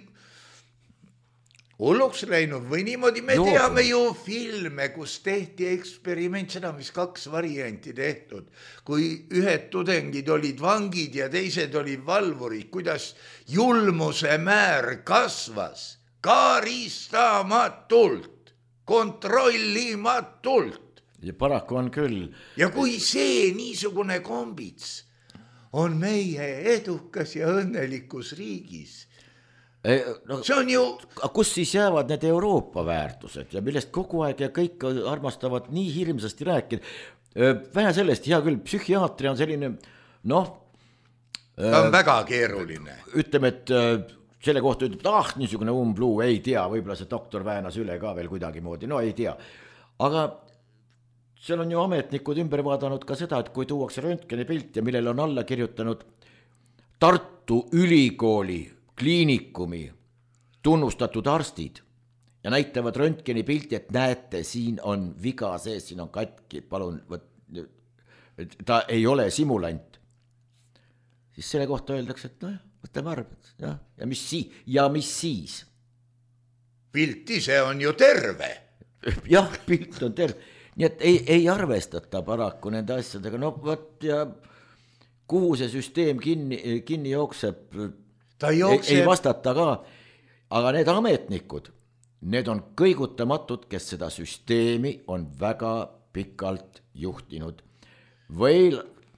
hulluks läinud või niimoodi. Me Joo. teame ju filme, kus tehti eksperiment, seda mis kaks varianti tehtud, kui ühed tudengid olid vangid ja teised olid valvurid, kuidas julmuse määr kasvas karistamatult, kontrollimatult. Ja paraku on küll. Ja kui see niisugune kombits on meie edukas ja õnnelikus riigis, Ei, no, see on ju... Kus siis jäävad need Euroopa väärtused ja millest kogu aeg ja kõik armastavad nii hirmsasti rääkida. Vähe sellest, hea küll, psühhiaatria on selline, noh... Ta on äh, väga keeruline. Ütleme, et selle kohta ütleb, et ah, niisugune umbluu, ei tea, võib-olla see doktor väänas üle ka veel kuidagi moodi, no ei tea. Aga seal on ju ametnikud ümber vaadanud ka seda, et kui tuuakse röntgeni pilt ja millel on alla kirjutanud Tartu Ülikooli kliinikumi tunnustatud arstid ja näitavad röntgeni pilti, et näete, siin on viga sees, siin on katki, palun, võt, ta ei ole simulant. Siis selle kohta öeldakse, et nojah, võtame arved, ja, ja, mis siis, ja mis siis? Pilt ise on ju terve. Jah, pilt on terve. Nii et ei, ei arvestata paraku nende asjadega, no võt ja kuhu see süsteem kinni, kinni jookseb, Ta jookseb... Ei, ei vastata ka, aga need ametnikud, need on kõigutamatud, kes seda süsteemi on väga pikalt juhtinud või,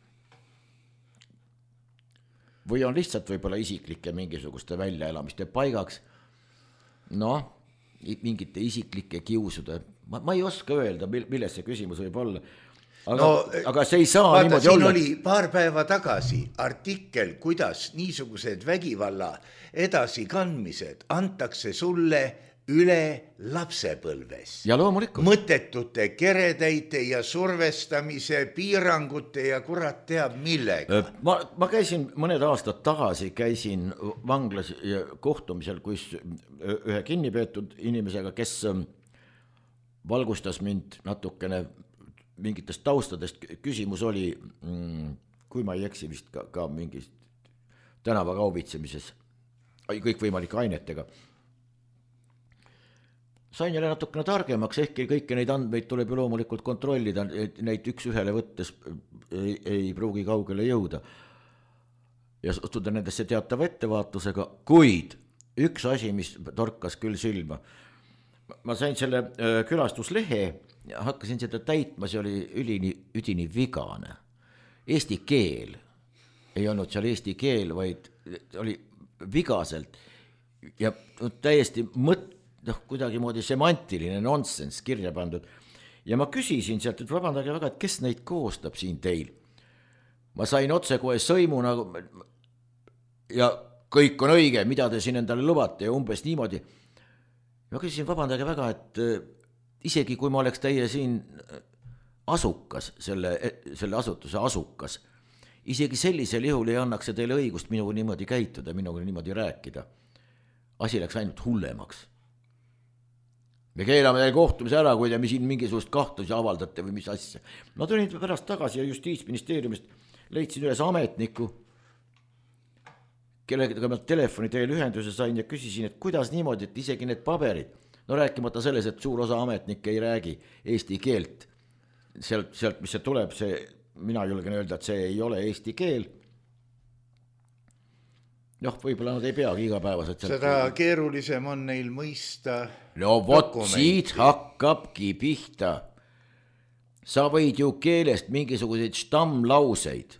või on lihtsalt võib-olla isiklike mingisuguste väljaelamiste paigaks, noh, mingite isiklike kiusude, ma, ma ei oska öelda, milles see küsimus võib olla, aga, no, aga see ei saa vaata, niimoodi siin olla. Oli paar päeva tagasi artikkel, kuidas niisugused vägivalla edasikandmised antakse sulle üle lapsepõlves. Ja loomulikult. Mõttetute keredeite ja survestamise, piirangute ja kurat teab millega. Ma, ma käisin mõned aastad tagasi, käisin vanglas kohtumisel, kus ühe kinnipeetud inimesega, kes valgustas mind natukene mingitest taustadest, küsimus oli, kui ma ei eksi vist ka, ka mingist tänava kaubitsemises, kõikvõimalike ainetega. Sain jälle natukene targemaks, ehkki kõiki neid andmeid tuleb ju loomulikult kontrollida, neid üks ühele võttes ei, ei pruugi kaugele jõuda ja suhtuda nendesse teatava ettevaatusega, kuid üks asi, mis torkas küll silma, ma sain selle külastuslehe ja hakkasin seda täitma, see oli ülini, üdini vigane. Eesti keel ei olnud seal eesti keel, vaid oli vigaselt ja täiesti mõt noh, kuidagi moodi semantiline nonsense kirja pandud. Ja ma küsisin sealt, et vabandage väga, et kes neid koostab siin teil? Ma sain otse kohe sõimu nagu, ja kõik on õige, mida te siin endale lubate ja umbes niimoodi. Ma küsisin, vabandage väga, et isegi kui ma oleks teie siin asukas, selle, selle asutuse asukas, isegi sellisel juhul ei annaks see teile õigust minuga niimoodi käituda, minuga niimoodi rääkida. Asi läks ainult hullemaks. Me keelame teil kohtumise ära, kui te siin mingisugust kahtlusi avaldate või mis asja. Ma tulin pärast tagasi ja Justiitsministeeriumist leidsin üles ametniku, kellega ma telefoni teel ühenduse sain ja küsisin, et kuidas niimoodi, et isegi need paberid, no rääkimata selles, et suur osa ametnikke ei räägi eesti keelt, sealt, sealt mis see tuleb, see, mina julgen öelda, et see ei ole eesti keel. Noh, võib-olla nad ei peagi igapäevaselt. Seda keerulisem on neil mõista. No vot, siit hakkabki pihta. Sa võid ju keelest mingisuguseid stammlauseid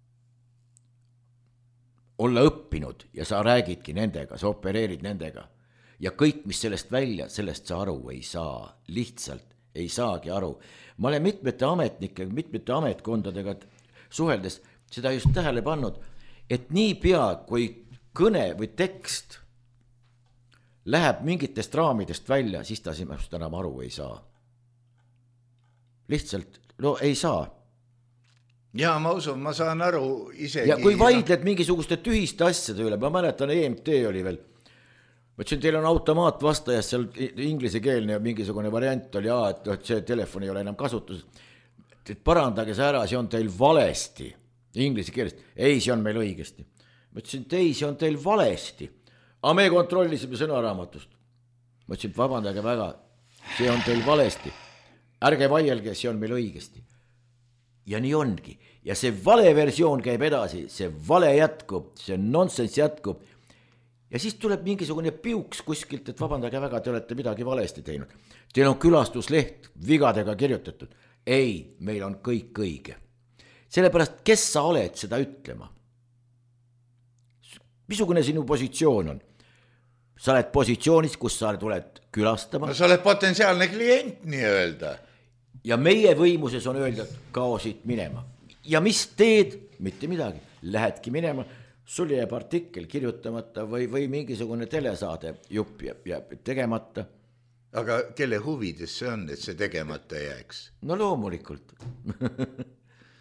olla õppinud ja sa räägidki nendega, sa opereerid nendega. Ja kõik, mis sellest välja, sellest sa aru ei saa. Lihtsalt ei saagi aru. Ma olen mitmete ametnike, mitmete ametkondadega suheldes seda just tähele pannud, et nii pea, kui kõne või tekst läheb mingitest raamidest välja, siis ta sinust enam aru ei saa. Lihtsalt, no ei saa. Ja ma usun, ma saan aru isegi. Ja kui vaidled mingisuguste tühiste asjade üle, ma mäletan, E M T oli veel. Ma ütlesin, teil on automaat vastajas, seal inglisekeelne ja mingisugune variant oli, jaa, et see telefon ei ole enam kasutus. Et parandage see ära, see on teil valesti. Inglise keelest, ei, see on meil õigesti. Ma ütlesin, teisi on teil valesti. Aga me kontrollisime sõnaraamatust. Ma ütlesin, vabandage väga, see on teil valesti. Ärge vaielge, see on meil õigesti. Ja nii ongi. Ja see vale versioon käib edasi, see vale jätkub, see nonsense jätkub. Ja siis tuleb mingisugune piuks kuskilt, et vabandage väga, te olete midagi valesti teinud. Teil on külastusleht vigadega kirjutatud. Ei, meil on kõik õige. Sellepärast, kes sa oled seda ütlema? Missugune sinu positsioon on? Sa oled positsioonis, kus sa tuled külastama. No sa oled potentsiaalne klient, nii öelda. Ja meie võimuses on öelda, kao siit minema. Ja mis teed? Mitte midagi. Lähedki minema, sul jääb artikkel kirjutamata või, või mingisugune telesaade jupp jääb, jääb tegemata. Aga kelle huvides see on, et see tegemata jääks? No loomulikult.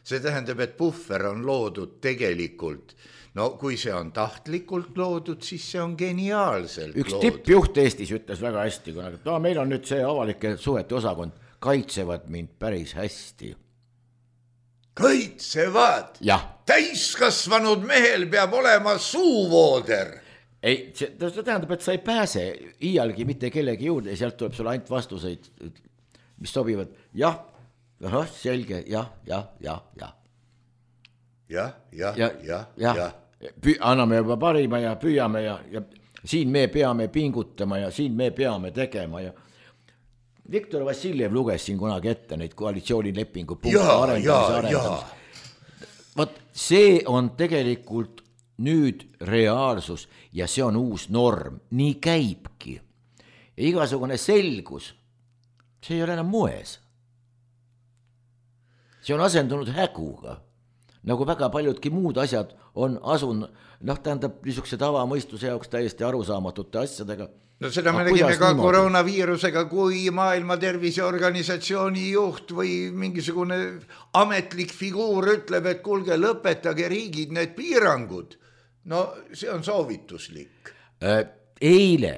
see tähendab, et puhver on loodud tegelikult, no kui see on tahtlikult loodud, siis see on geniaalselt üks loodud. tippjuht Eestis ütles väga hästi, kuna no, meil on nüüd see avalike suhete osakond, kaitsevad mind päris hästi. Kaitsevad? Jah. Täiskasvanud mehel peab olema suuvooder. Ei, see, see tähendab, et sa ei pääse iialgi mitte kellegi juurde ja sealt tuleb sulle ainult vastuseid, mis sobivad. Jah, noh, selge, jah, jah, jah, jah. Jah, jah, ja, jah, jah, jah. Pü- anname juba parima ja püüame ja, ja siin me peame pingutama ja siin me peame tegema ja Viktor Vassiljev luges siin kunagi ette neid koalitsioonilepingu punkte arendamise arendamist. Vaat see on tegelikult nüüd reaalsus ja see on uus norm, nii käibki. Ja igasugune selgus, see ei ole enam moes. See on asendunud häguga. Nagu väga paljudki muud asjad on asun, noh tähendab niisuguse tavamõistuse jaoks täiesti arusaamatute asjadega. No seda me nägime ka koroonaviirusega, kui Maailma Terviseorganisatsiooni juht või mingisugune ametlik figuur ütleb, et kuulge, lõpetage riigid need piirangud. No see on soovituslik. Eile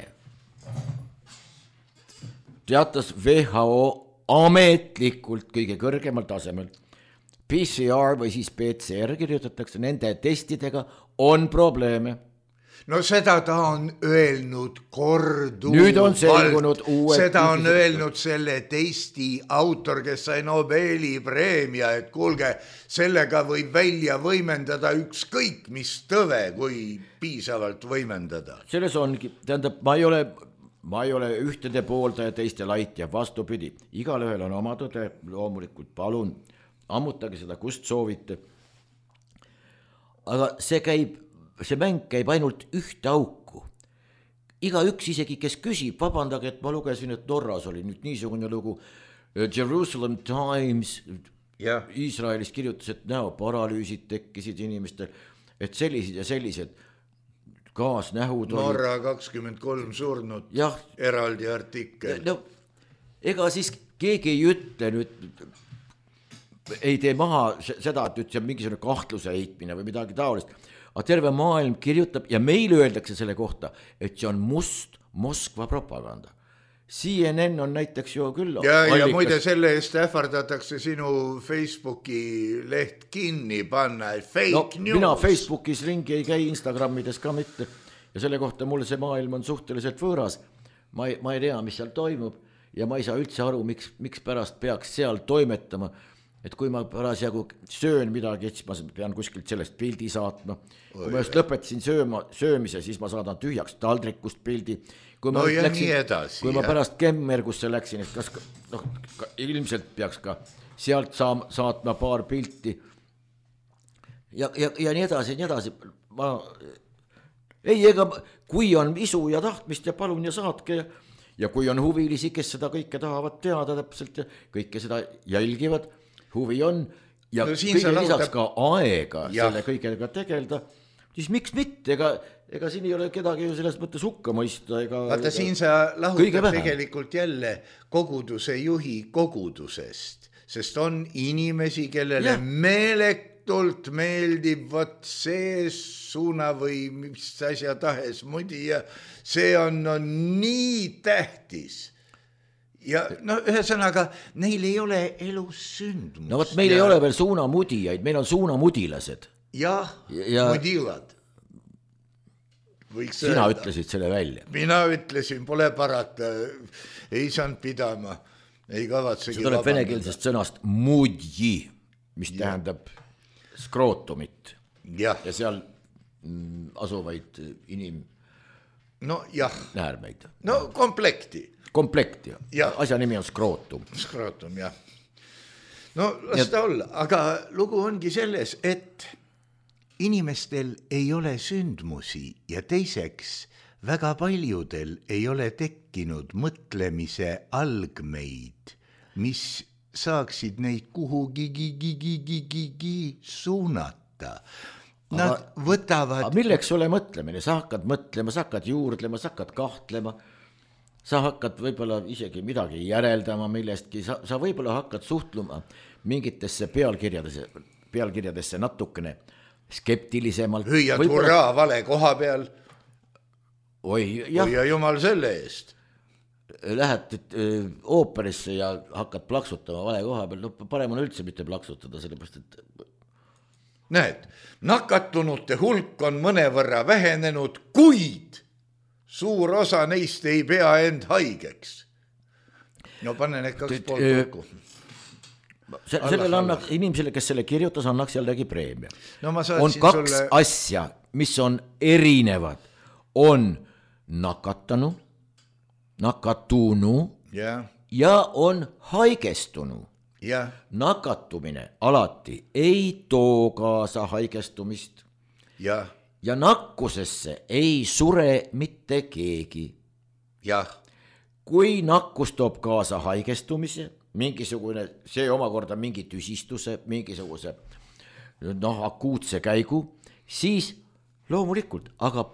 teatas W H O ametlikult kõige kõrgemal tasemel P C R või siis P C R kirjutatakse, nende testidega on probleeme. No seda ta on öelnud korduvalt. Nüüd on selgunud uued... Seda on öelnud selle testi autor, kes sai Nobeli preemia, et kuulge, sellega võib välja võimendada ükskõik mis tõve, kui piisavalt võimendada. Selles ongi, tähendab, ma ei ole, ma ei ole ühtede poolda ja teiste laitja, vastupidi. Igal ühel on oma tõde, loomulikult palun. Ammutage seda, kust soovite. Aga see käib, see mäng käib ainult ühte auku. Iga üks isegi, kes küsib, vabandage, et ma lugesin, et Norras oli nüüd niisugune lugu, Jerusalem Times ja. Iisraelis kirjutas, et näoparalüüsid tekkisid inimestel, et sellised ja sellised kaasnähud oli. Norra kakskümmend kolm surnud, ja. Eraldi artikkel. No, ega siis keegi ei ütle nüüd, ei tee maha seda, et nüüd see on mingisugune kahtluse heitmine või midagi taolist. Aga terve maailm kirjutab ja meil öeldakse selle kohta, et see on must Moskva propaganda. C N N on näiteks ju küll. Ja, ja muide selle eest ähvardatakse sinu Facebooki leht kinni panna, fake no, news. Mina Facebookis ringi ei käi, Instagramides ka mitte. Ja selle kohta mulle see maailm on suhteliselt võõras. Ma ei, ma ei tea, mis seal toimub ja ma ei saa üldse aru, miks, miks pärast peaks seal toimetama. Et kui ma parasjagu söön midagi, et siis ma pean kuskilt sellest pildi saatma. Kui ma just lõpetasin sööma, söömise, siis ma saadan tühjaks taldrikust pildi. Kui ma, no läksin, edasi, kui ma pärast Kemmergusse läksin, et kas, noh, ilmselt peaks ka sealt saam, saatma paar pilti. Ja, ja, ja nii edasi, nii edasi. Ma, ei, ega kui on isu ja tahtmist ja palun ja saatke ja, ja kui on huvilisi, kes seda kõike tahavad teada täpselt ja kõike seda jälgivad, huvi on ja no, kõige lisaks ka aega ja. Selle kõigega tegelda, siis miks mitte, ega, ega siin ei ole kedagi ju selles mõttes hukka mõista. Ega, Vaata, ega, siin sa lahutad tegelikult jälle koguduse juhi kogudusest, sest on inimesi, kellele ja. Meelektult meeldib võt see suuna või mis asja tahes mudi ja see on, on nii tähtis. Ja no ühesõnaga, neil ei ole elus sündmust. No võt, meil ja... ei ole veel suunamudijaid, meil on suunamudilased. Jah, ja... mudilad. Võiks Sina öelda. Ütlesid selle välja. Mina ütlesin, pole parata, ei saanud pidama, ei kavatsegi. See tuleb venekeelsest sõnast mudji, mis ja. Tähendab skrootumit. Ja, ja seal mm, asuvaid inim... No jah. Näärmeid. No komplekti. Komplekt ja. Ja. Asja nimi on skrootum. Skrootum, jah. No las ta olla, aga lugu ongi selles, et inimestel ei ole sündmusi ja teiseks väga paljudel ei ole tekkinud mõtlemise algmeid, mis saaksid neid kuhugi gigi suunata. Nad aga, võtavad... Aga milleks ole mõtlemine? Sa hakkad mõtlema, sa hakkad juurdlema, sa hakkad kahtlema. Sa hakkad võib-olla isegi midagi järeldama millestki, sa, sa võib-olla hakkad suhtluma mingitesse pealkirjadesse. pealkirjadesse natukene skeptilisemalt. hüüad hurraa vale koha peal. oi, jah. ja jumal selle eest. Lähed ooperisse ja hakkad plaksutama vale koha peal, no parem on üldse mitte plaksutada, sellepärast et näed, nakatunute hulk on mõnevõrra vähenenud, kuid suur osa neist ei pea end haigeks. No pane need kaks poolt kokku. Sellele annaks, inimesele, kes selle kirjutas, annaks jällegi preemia. No ma on kaks sulle... asja, mis on erinevad. On nakatanu, nakatunu ja, ja on haigestunu. Ja. Nakatumine alati ei too kaasa haigestumist ja, ja nakkusesse ei sure mitte keegi. Jah. Kui nakkus toob kaasa haigestumise, mingisugune, see omakorda mingi tüsistuse, mingisuguse noh, akuutse käigu, siis loomulikult, aga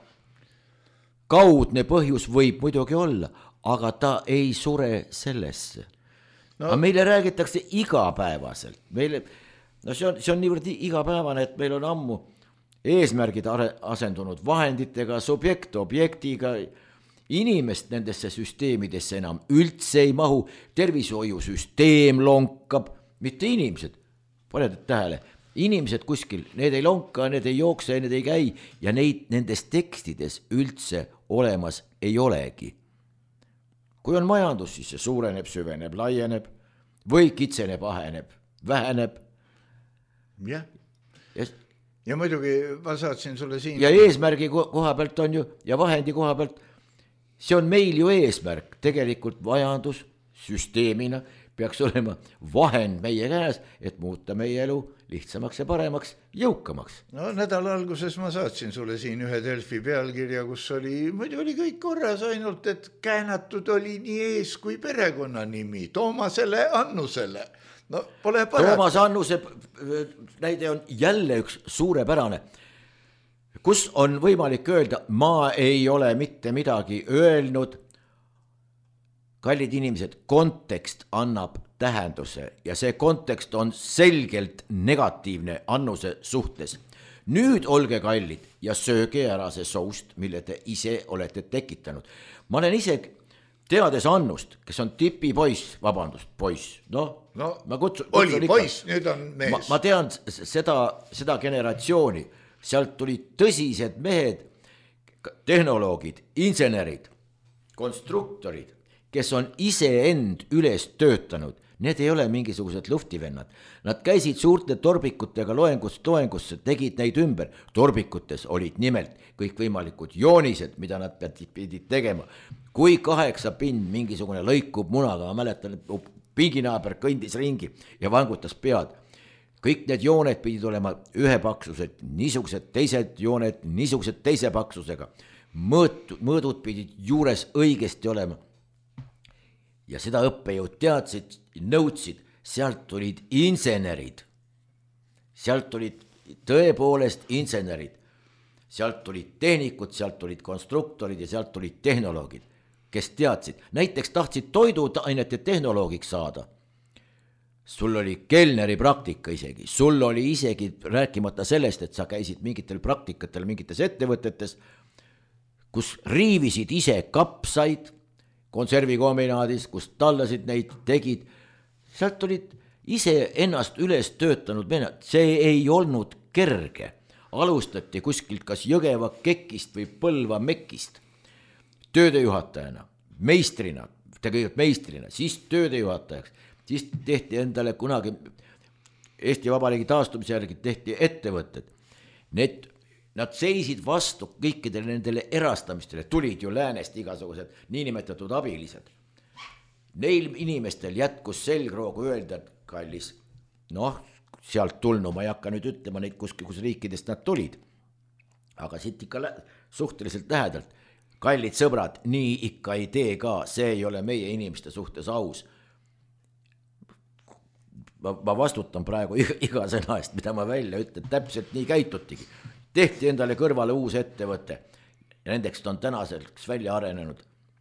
kaudne põhjus võib muidugi olla, aga ta ei sure sellesse. No. Aga meile räägitakse igapäevaselt, meile, no see on, see on niivõrd igapäevane, et meil on ammu eesmärgid asendunud vahenditega, subjekt, objektiga, inimest nendesse süsteemidesse enam üldse ei mahu, tervishoiusüsteem lonkab, mitte inimesed, paned tähele, inimesed kuskil, need ei lonka, need ei jookse, need ei käi ja neid nendes tekstides üldse olemas ei olegi. Kui on majandus, siis see suureneb, süveneb, laieneb või kitseneb, aheneb, väheneb. Ja. Ja, ja muidugi ma saatsin sulle siin. Ja eesmärgi koha pealt on ju, ja vahendi koha pealt, see on meil ju eesmärk, tegelikult majandus süsteemina peaks olema vahend meie käes, et muuta meie elu lihtsamaks ja paremaks, jõukamaks. No nädala alguses ma saatsin sulle siin ühe Delfi pealkirja, kus oli, muidu oli kõik korras, ainult et käänatud oli nii ees kui perekonna nimi, Toomasele Annusele. No pole parata. Toomas Annuse näide on jälle üks suurepärane, kus on võimalik öelda, ma ei ole mitte midagi öelnud. Kallid inimesed, kontekst annab tähenduse ja see kontekst on selgelt negatiivne Annuse suhtes. Nüüd olge kallid ja sööge ära see soust, mille te ise olete tekitanud. Ma olen ise teades Annust, kes on tipi poiss, vabandust, poiss, no, no ma kutsun, oli kutsun poiss, nüüd on mees. Ma, ma tean seda, seda generatsiooni, sealt tulid tõsised mehed, tehnoloogid, insenerid, konstruktorid, kes on ise end üles töötanud, need ei ole mingisugused luftivennad. Nad käisid suurte torbikutega loengust loengusse, tegid neid ümber. Torbikutes olid nimelt kõik võimalikud joonised, mida nad pidid tegema. Kui kaheksa pind mingisugune lõikub munaga, ma mäletan, et pinginaaber kõndis ringi ja vangutas pead. Kõik need jooned pidid olema ühe paksused, niisugused teised jooned, niisugused teise paksusega. Mõõt, mõõdud pidid juures õigesti olema. Ja seda õppejõud teadsid, nõudsid, sealt tulid insenerid, sealt tulid tõepoolest insenerid, sealt tulid tehnikud, sealt tulid konstruktorid ja sealt tulid tehnoloogid, kes teadsid, näiteks tahtsid toiduainete tehnoloogiks saada. Sul oli kelneri praktika isegi, sul oli isegi rääkimata sellest, et sa käisid mingitel praktikatel, mingites ettevõtetes, kus riivisid ise kapsaid, konservikombinaadis, kus tallasid neid, tegid, sealt olid ise ennast üles töötanud venad, see ei olnud kerge. Alustati kuskilt kas Jõgeva Kekist või Põlva Mekist, töödejuhatajana, meistrina, tegelikult meistrina, siis töödejuhatajaks, siis tehti endale kunagi Eesti Vabariigi taastumise järgi tehti ettevõtted. Need Nad seisid vastu kõikidele nendele erastamistele, tulid ju läänest igasugused niinimetatud abilised. Neil inimestel jätkus selgroogu öelda, et kallis, noh, sealt tulnu, ma ei hakka nüüd ütlema neid kuskil, kus riikidest nad tulid. Aga siit ikka lä- suhteliselt lähedalt. Kallid sõbrad, nii ikka ei tee ka, see ei ole meie inimeste suhtes aus. Ma, ma vastutan praegu iga, iga sõna eest, mida ma välja ütlen, täpselt nii käitutigi. Tehti endale kõrvale uus ettevõte ja nendeks on tänaseks välja arenenud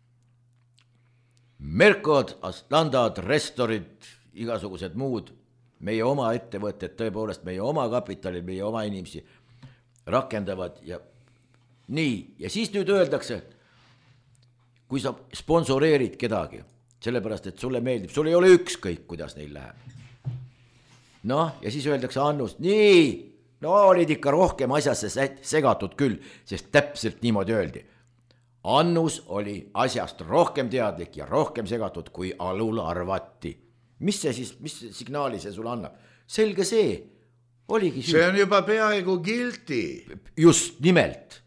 Merkod, Astlandad, Restorid, igasugused muud meie oma ettevõtted, tõepoolest meie oma kapitalil, meie oma inimesi rakendavad ja nii, ja siis nüüd öeldakse, kui sa sponsoreerid kedagi, sellepärast, et sulle meeldib, sul ei ole ükskõik, kuidas neil läheb. Noh, ja siis öeldakse Annust, nii, no olid ikka rohkem asjasse segatud küll, sest täpselt niimoodi öeldi. Annus oli asjast rohkem teadlik ja rohkem segatud, kui alul arvati. Mis see siis, mis signaali see sulle annab? Selge see, oligi see on juba peaaegu guilty. Just nimelt.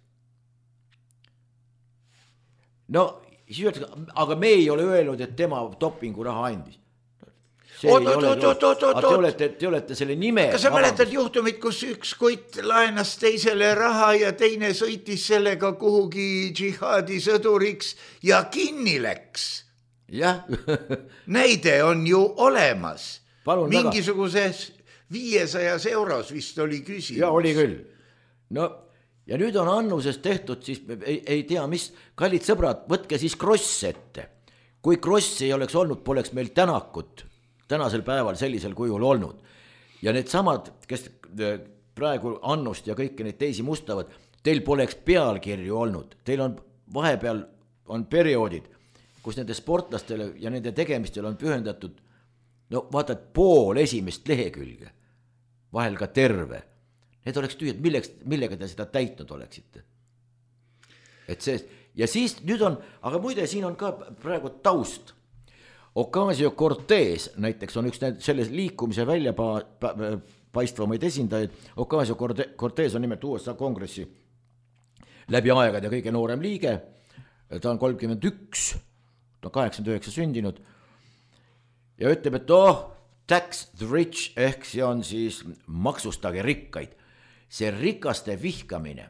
No, siis öeldakse, aga me ei ole öelnud, et tema dopingu raha andis. Oot, oot, oot, oot, oot, oot. Te olete, te olete selle nime. Kas sa mäletad juhtumit, kus üks kutt laenas teisele raha ja teine sõitis sellega kuhugi džihaadi sõduriks ja kinni läks? Jah. Näide on ju olemas. Palun mingisuguses viiesajas euros vist oli küsimus. Ja oli küll. No, ja nüüd on Annusest tehtud, siis ei, ei tea, mis, kallid sõbrad, võtke siis Kross ette. Kui Kross ei oleks olnud, poleks meil Tänakut tänasel päeval sellisel kujul olnud. Ja need samad, kes praegu Annust ja kõiki neid teisi mustavad, teil poleks pealkirju olnud. Teil on vahepeal on perioodid, kus nende sportlastele ja nende tegemistel on pühendatud, no vaatad, pool esimest lehekülge, vahel ka terve. Need oleks tühjad, milleks, millega te seda täitnud oleksite. Et see, ja siis nüüd on, aga muide, siin on ka praegu taust. Ocasio-Cortez näiteks on üks selles liikumise välja pa, pa, paistvamaid esindajaid. Ocasio-Cortez on nimelt U S A kongressi läbi aegade kõige noorem liige. Ta on kolmkümmend üks, ta on kaheksakümmend üheksa sündinud ja ütleb, et oh, tax the rich ehk see on siis maksustage rikkaid. See rikaste vihkamine,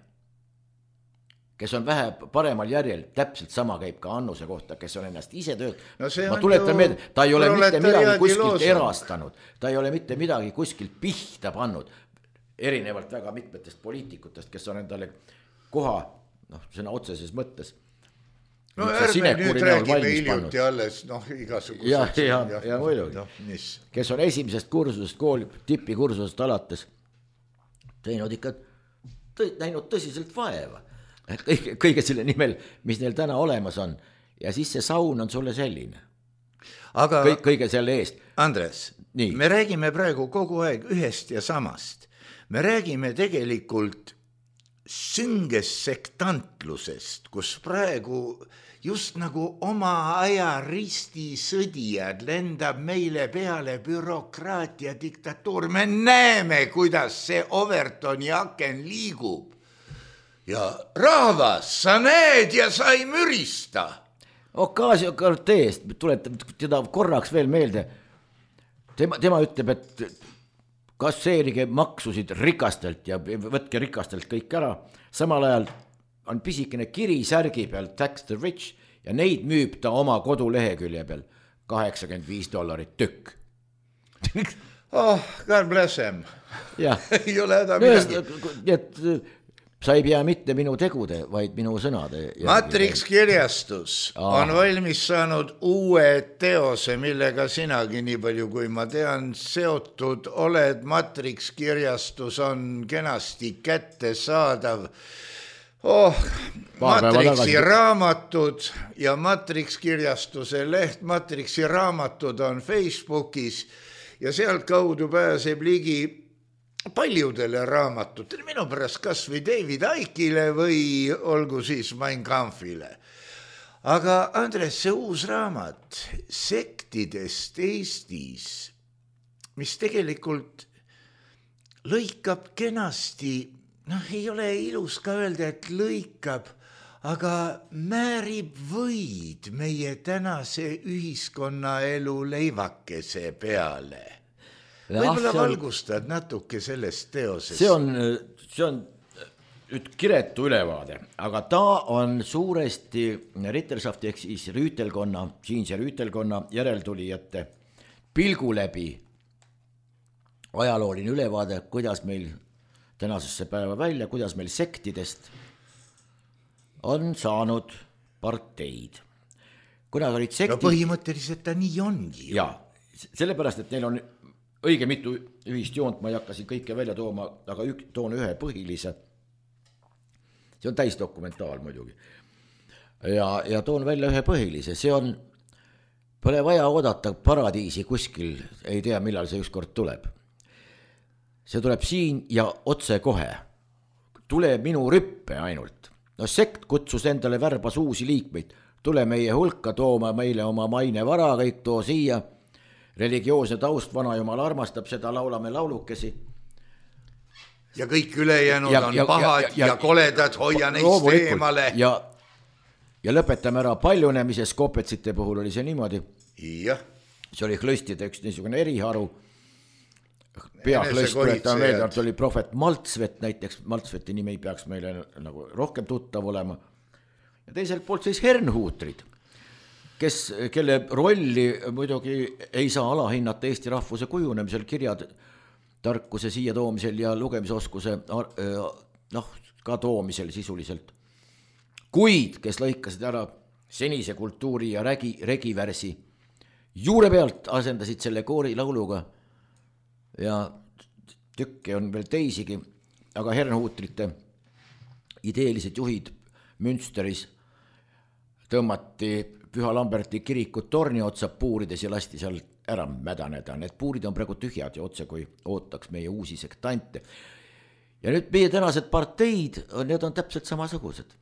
kes on vähe paremal järjel, täpselt sama käib ka Annuse kohta, kes on ennast ise tööd. No ma tuletan meelde, ta ei ole mitte midagi kuskilt loosun. erastanud, ta ei ole mitte midagi kuskilt pihta pannud, erinevalt väga mitmetest poliitikutest, kes on endale koha, noh, sõna otseses mõttes. No ärme nüüd räägime hiljuti alles, noh, igasugused. Ja, ja, ja, ja muidugi, no, kes on esimesest kursusest, kooli tipi kursusest alates teinud ikka, näinud tõsiselt vaeva. Kõige, kõige selle nimel, mis neil täna olemas on. Ja siis see saun on sulle selline. Aga Kõig, kõige selle eest. Andres, Nii. me räägime praegu kogu aeg ühest ja samast. Me räägime tegelikult süngest sektantlusest, kus praegu just nagu oma aja ristisõdijad lendab meile peale bürokraatia diktatuur. Me näeme, kuidas see Overtoni aken liigub. Ja rahvas, sa näed ja sa ei mürista. Ocasio-Cortez, tuletab teda korraks veel meelde. Tema, tema ütleb, et kasseerige maksusid rikastelt ja võtke rikastelt kõik ära. Samal ajal on pisikene kiri särgi peal tax the rich ja neid müüb ta oma kodulehekülje peal kaheksakümmend viis dollarit tükk. Oh, God bless him. Ja. Ei ole häda midagi. Et sa ei pea mitte minu tegude, vaid minu sõnade. Matrix kirjastus Aa. on valmis saanud uue teose, millega sinagi nii palju, kui ma tean, seotud oled. Matrix kirjastus on kenasti kätte saadav. Oh, Matrixi raamatud ja Matrix kirjastuse leht, Matrixi raamatud on Facebookis ja sealt kaudu pääseb ligi paljudele raamatutele, minu pärast kas või David Icke'ile või olgu siis Mein Kampfile. Aga Andres, see uus raamat sektidest Eestis, mis tegelikult lõikab kenasti, noh, ei ole ilus ka öelda, et lõikab, aga määrib võid meie tänase ühiskonnaelu leivakese peale. Võib-olla valgustad natuke sellest teosest. See on, see on kiretu ülevaade, aga ta on suuresti Ritterschaft ehk siis rüütelkonna, siinse rüütelkonna järeltulijate pilgu läbi ajalooline ülevaade, kuidas meil tänasesse päeva välja, kuidas meil sektidest on saanud parteid. Kuna olid sektid... No põhimõtteliselt ta nii ongi. Ja, sellepärast, et neil on õige mitu ühist joont, ma ei hakka siin kõike välja tooma, aga ük, toon ühe põhilise. See on täisdokumentaal muidugi. Ja, ja toon välja ühe põhilise, see on, pole vaja oodata paradiisi kuskil, ei tea, millal see ükskord tuleb. See tuleb siin ja otse kohe. Tule minu rüppe ainult. No sekt kutsus endale värbas uusi liikmeid. Tule meie hulka tooma meile oma maine vara, kõik too siia. Religioosne taust, vana jumal armastab, seda laulame laulukesi. Ja kõik ülejäänud ja, on ja, pahad ja, ja, ja koledad, hoia neist eemale. Ja, ja lõpetame ära paljunemises, kopetsite puhul oli see niimoodi. Jah. See oli klõstide üks niisugune eriharu. Peaklõst tuletame meelde, et oli prohvet Maltsvet, näiteks Maltsveti nimi peaks meile nagu rohkem tuttav olema. Ja teiselt poolt siis Hernhuutrid, kes, kelle rolli muidugi ei saa alahinnata Eesti rahvuse kujunemisel, kirjad tarkuse siia toomisel ja lugemisoskuse noh, ka toomisel sisuliselt. Kuid, kes lõikasid ära senise kultuuri ja regi, regivärsi, juure pealt asendasid selle koori lauluga ja tükke on veel teisigi, aga Hernhuutrite ideelised juhid Münsteris tõmmati Püha Lamberti kirikut torni otsa puurides ja lasti seal ära mädaneda. Need puurid on praegu tühjad ja otse kui ootaks meie uusi sektante. Ja nüüd meie tänased parteid, need on täpselt samasugused.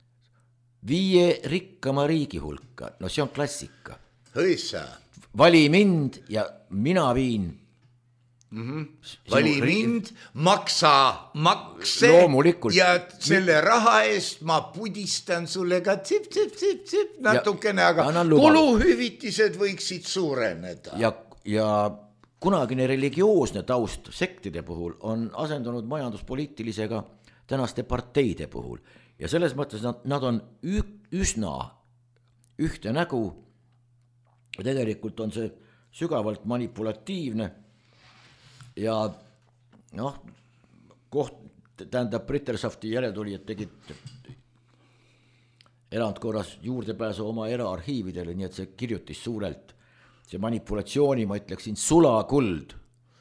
Viie rikkama riigi hulka, no see on klassika. Hõissa. Vali mind ja mina viin. Mm-hmm. Vali mind, maksa makse loomulikult. Ja selle raha eest ma pudistan sulle ka tsip, tsip, tsip, tsip natukene, aga kuluhüvitised võiksid suureneda. Ja, ja kunagine religioosne taust sektide puhul on asendunud majanduspoliitilisega tänaste parteide puhul. Ja selles mõttes nad, nad on üsna ühte nägu. Tegelikult on see sügavalt manipulatiivne. Ja noh, koht, tähendab Brittersafti järeltulijad tegid erandkorras juurdepääsu oma eraarhiividele, nii et see kirjutis suurelt. See manipulatsiooni, ma ütleksin, sulakuld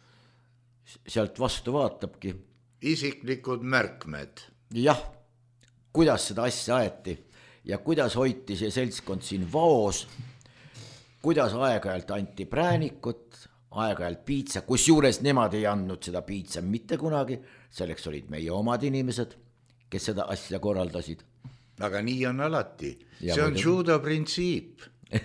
sealt vastu vaatabki. Isiklikud märkmed. Jah, kuidas seda asja aeti ja kuidas hoiti see seltskond siin vaos, kuidas aeg-ajalt anti präänikut, aeg-ajalt piitsa, kus juures nemad ei andnud seda piitsa mitte kunagi, selleks olid meie omad inimesed, kes seda asja korraldasid. Aga nii on alati. Ja see on judo printsiip.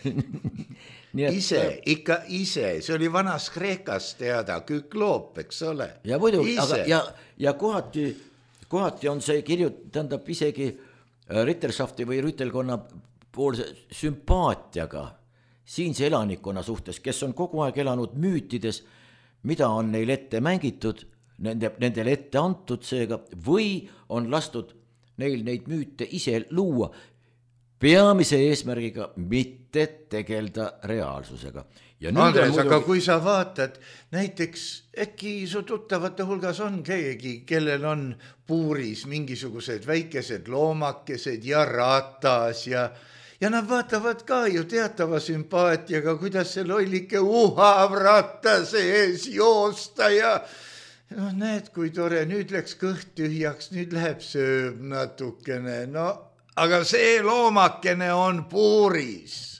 ise, ikka ise, see oli vanas Kreekas teada, Kükloop, eks ole. Ja muidugi, aga ja, ja kohati, kohati on see kirjut, tähendab isegi Rittersafti või Rütelkonna poolse sümpaatiaga siinse elanikkonna suhtes, kes on kogu aeg elanud müütides, mida on neil ette mängitud, nende, nendele ette antud seega, või on lastud neil neid müüte ise luua peamise eesmärgiga mitte tegelda reaalsusega. Ja Andres, muidugi... aga kui sa vaatad, näiteks äkki su tuttavate hulgas on keegi, kellel on puuris mingisugused väikesed loomakesed ja ratas ja Ja nad vaatavad ka ju teatava sümpaatiaga, kuidas see lollike uhav ratta sees joosta ja no näed, kui tore, nüüd läks kõht tühjaks, nüüd läheb sööb natukene, no aga see loomakene on puuris.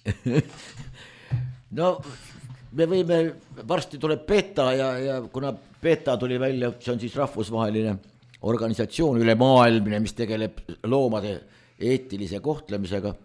No me võime, varsti tuleb PETA ja, ja kuna PETA tuli välja, see on siis rahvusvaheline organisatsioon üle maailmine, mis tegeleb loomade eetilise kohtlemisega.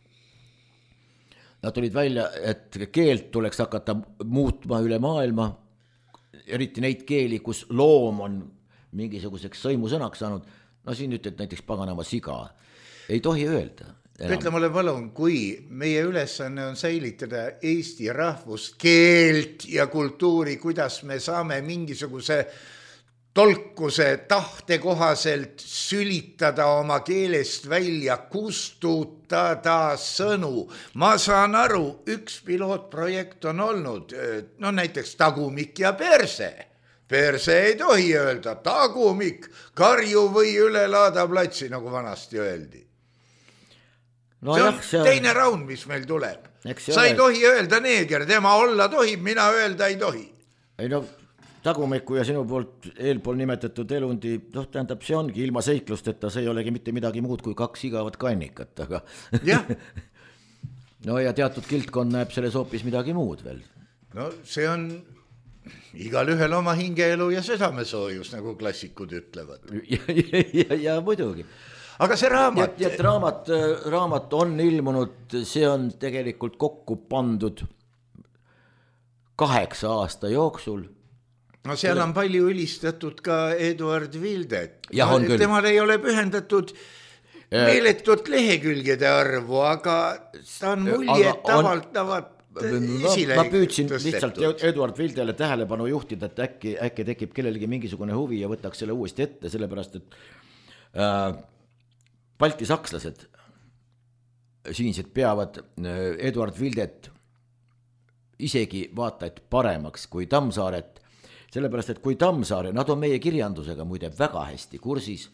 Nad tulid välja, et keelt tuleks hakata muutma üle maailma, eriti neid keeli, kus loom on mingisuguseks sõimusõnaks saanud. No siin ütled näiteks paganama siga. Ei tohi öelda. Ütle mulle palun, kui meie ülesanne on säilitada Eesti rahvuskeelt ja kultuuri, kuidas me saame mingisuguse tolkuse tahte kohaselt sülitada oma keelest välja, kustutada sõnu. Ma saan aru, üks pilootprojekt on olnud, no näiteks tagumik ja perse. Perse ei tohi öelda, tagumik, karju või üle laada platsi, nagu vanasti öeldi. No see on jah, see on... teine raund, mis meil tuleb. Sa ei tohi öelda neeger, tema olla tohib, mina öelda ei tohi. Ei no... Tagumiku ja sinu poolt eelpool nimetatud elundi, noh, tähendab, see ongi ilma seiklusteta, see ei olegi mitte midagi muud kui kaks igavat kannikat, aga jah. no ja teatud kiltkond näeb selles hoopis midagi muud veel. No see on igal ühel oma hingeelu ja südamesoojus, nagu klassikud ütlevad. ja, ja, ja, ja muidugi. Aga see raamat... Ja, ja raamat, raamat on ilmunud, see on tegelikult kokku pandud kaheksa aasta jooksul. No seal on palju ülistatud ka Eduard Vildet. Ja, on küll. Temal ei ole pühendatud meeletut lehekülgede arvu, aga ta on muljet tavaltavad esile. Ma püüdsin lihtsalt Eduard Vildele tähelepanu juhtida, et äkki, äkki tekib kellelegi mingisugune huvi ja võtaks selle uuesti ette, sellepärast et äh, Balti sakslased siinsed peavad Eduard Vildet isegi vaata, et paremaks kui Tammsaaret, sellepärast, et kui Tammsaare, nad on meie kirjandusega muide väga hästi kursis.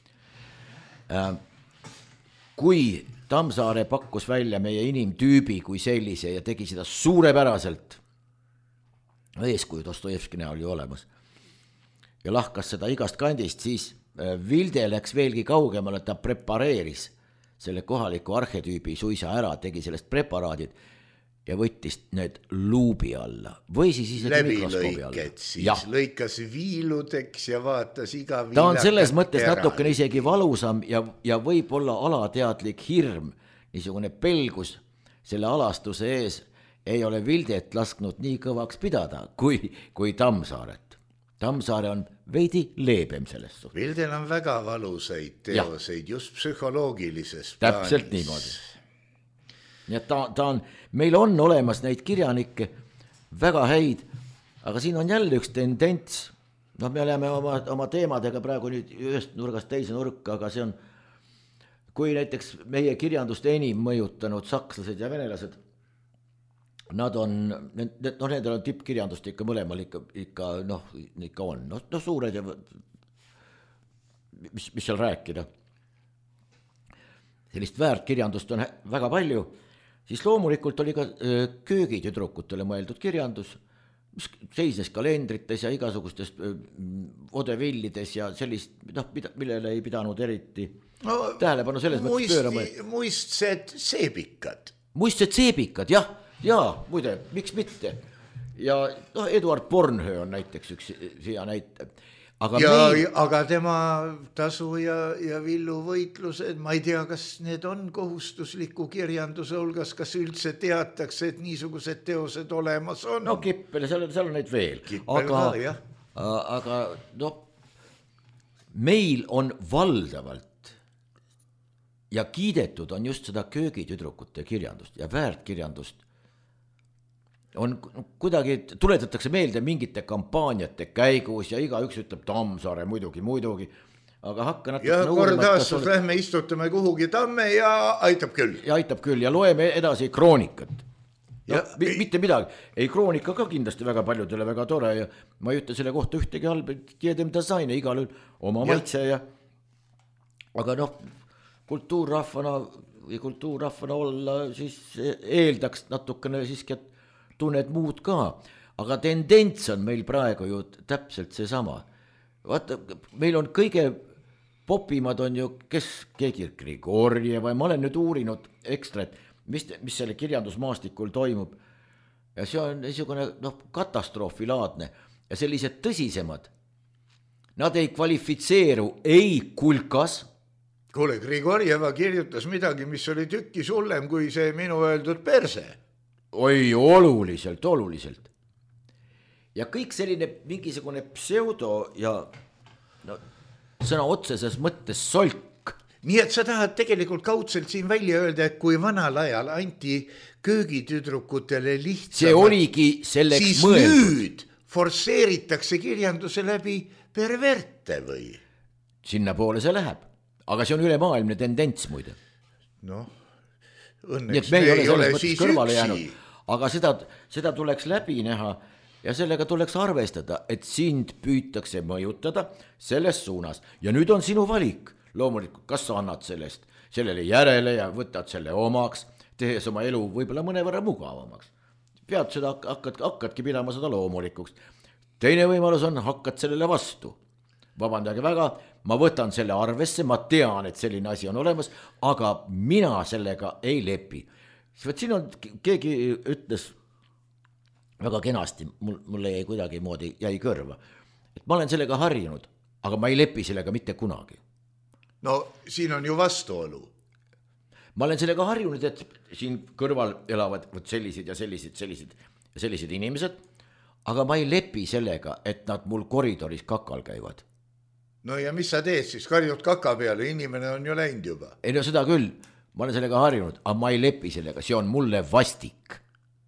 Kui Tammsaare pakkus välja meie inimtüübi kui sellise ja tegi seda suurepäraselt, eeskuju Dostojevski näol ju olemas, ja lahkas seda igast kandist, siis Vilde läks veelgi kaugemale, ta prepareeris selle kohaliku arhetüübi suisa ära, tegi sellest preparaadid ja võttis need luubi alla või siis isegi mikroskoobi alla. Siis ja. Lõikas viiludeks ja vaatas iga viilakat. Ta on selles mõttes natukene isegi valusam ja, ja võib-olla alateadlik hirm, niisugune pelgus selle alastuse ees ei ole Vildet lasknud nii kõvaks pidada kui, kui Tammsaaret. Tammsaare on veidi leebem selles suhtes. Vildel on väga valusaid teoseid, ja. Just psühholoogilises plaanis. Täpselt niimoodi. Nii et ta, ta on, meil on olemas neid kirjanikke väga häid, aga siin on jälle üks tendents, noh, me oleme oma, oma teemadega praegu nüüd ühest nurgast teise nurka, aga see on, kui näiteks meie kirjandust enim mõjutanud sakslased ja venelased, nad on, noh, nendel on tippkirjandust ikka mõlemal ikka, ikka noh, ikka on, noh, no suured ja mis, mis seal rääkida. Sellist väärtkirjandust on väga palju, siis loomulikult oli ka köögitüdrukutele mõeldud kirjandus, mis seisnes kalendrites ja igasugustes odevillides ja sellist, noh, millele ei pidanud eriti no, tähelepanu selles mõttes pöörama. Muistsed seebikad. Muistsed seebikad, jah, jaa, muide, miks mitte. Ja noh, Eduard Bornhöö on näiteks üks siia näite. Aga, ja, meil... aga tema tasu ja, ja villu võitlused, ma ei tea, kas need on kohustusliku kirjanduse hulgas, kas üldse teatakse, et niisugused teosed olemas on. No Kippel, seal, seal on neid veel. Kippel aga, ka, jah. Aga no, meil on valdavalt ja kiidetud on just seda köögitüdrukute kirjandust ja väärtkirjandust. On kuidagi, tuletatakse meelde mingite kampaaniate käigus ja iga üks ütleb Tammsaare muidugi, muidugi, aga hakka natuke ja kord aastas ole... lähme istutame kuhugi tamme ja aitab küll. Ja aitab küll ja loeme edasi kroonikat. No, ja, mitte midagi, ei kroonika ka kindlasti väga paljudele väga tore ja ma ei ütle selle kohta ühtegi halba, jedem disaine, igal oma maitse ja aga noh, kultuurrahvana või kultuurrahvana olla siis eeldaks natukene siiski, et tunned muud ka, aga tendents on meil praegu ju täpselt seesama. Vaata, meil on kõige popimad on ju, kes keegi Grigorjev või ma olen nüüd uurinud ekstra, et mis, mis selle kirjandusmaastikul toimub. Ja see on niisugune noh, katastroofilaadne ja sellised tõsisemad. Nad ei kvalifitseeru ei kulkas. Kuule, Grigorjeva kirjutas midagi, mis oli tükki hullem kui see minu öeldud perse. Oi, oluliselt, oluliselt. Ja kõik selline mingisugune pseudo ja no, sõna otseses mõttes solk. Nii et sa tahad tegelikult kaudselt siin välja öelda, et kui vanal ajal anti köögitüdrukutele lihtsamalt, see oligi selleks siis mõeldud. Nüüd forsseeritakse kirjanduse läbi perverte või? Sinna poole see läheb, aga see on ülemaailmne tendents muide. Noh, õnneks me ei ole, ole siis kõrvale üksi. Jäänud, aga seda, seda tuleks läbi näha ja sellega tuleks arvestada, et sind püütakse mõjutada selles suunas ja nüüd on sinu valik. Loomulikult, kas sa annad sellest sellele järele ja võtad selle omaks, tehes oma elu võib-olla mõnevõrra mugavamaks. Pead seda, hakkad, hakkadki pidama seda loomulikuks. teine võimalus on, hakkad sellele vastu. Vabandage väga, ma võtan selle arvesse, ma tean, et selline asi on olemas, aga mina sellega ei lepi. Siin on, keegi ütles väga kenasti, mul, mulle jäi kuidagi moodi, jäi kõrva, et ma olen sellega harjunud, aga ma ei lepi sellega mitte kunagi. No siin on ju vastuolu. Ma olen sellega harjunud, et siin kõrval elavad sellised ja sellised, sellised, sellised inimesed, aga ma ei lepi sellega, et nad mul koridoris kakal käivad. No ja mis sa teed siis, karjud kaka peale, inimene on ju läinud juba. Ei no seda küll, ma olen sellega harjunud, aga ma ei lepi sellega, see on mulle vastik.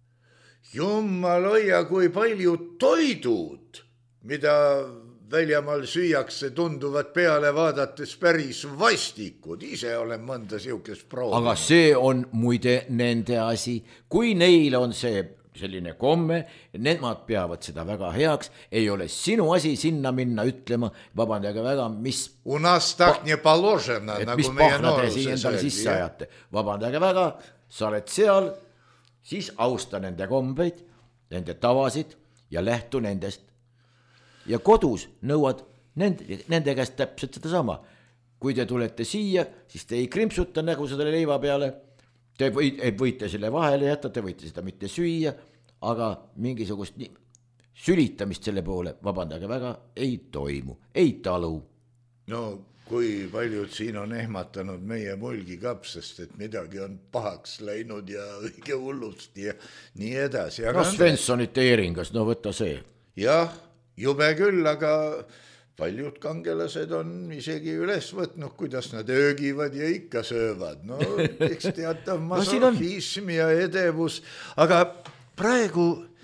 Jummal hoia, kui palju toidud, mida väljamaal süüakse, tunduvad peale vaadates päris vastikud. Ise olen mõnda siukest proovi. Aga see on muide nende asi, kui neil on see selline komme, nemad peavad seda väga heaks, ei ole sinu asi sinna minna ütlema, vabandage väga, mis U nas tak nie poложено, et nagu mis pahna te siia endale sisse ajate. Vabandage väga, sa oled seal, siis austa nende kombeid, nende tavasid ja lähtu nendest. Ja kodus nõuad nende, nende käest täpselt seda sama. Kui te tulete siia, siis te ei krimpsuta nägu selle leiva peale, te võite selle vahele jätta, te võite seda mitte süüa, aga mingisugust sülitamist selle poole, vabandage väga, ei toimu, ei talu. No kui paljud siin on ehmatanud meie mulgikapsest, et midagi on pahaks läinud ja õige hullusti ja nii edasi. No Svenssonite eeringas, no võta see. Jah, jube küll, aga paljud kangelased on isegi üles võtnud, kuidas nad öögivad ja ikka söövad. No eks teatav masochism ja edevus, aga praegu,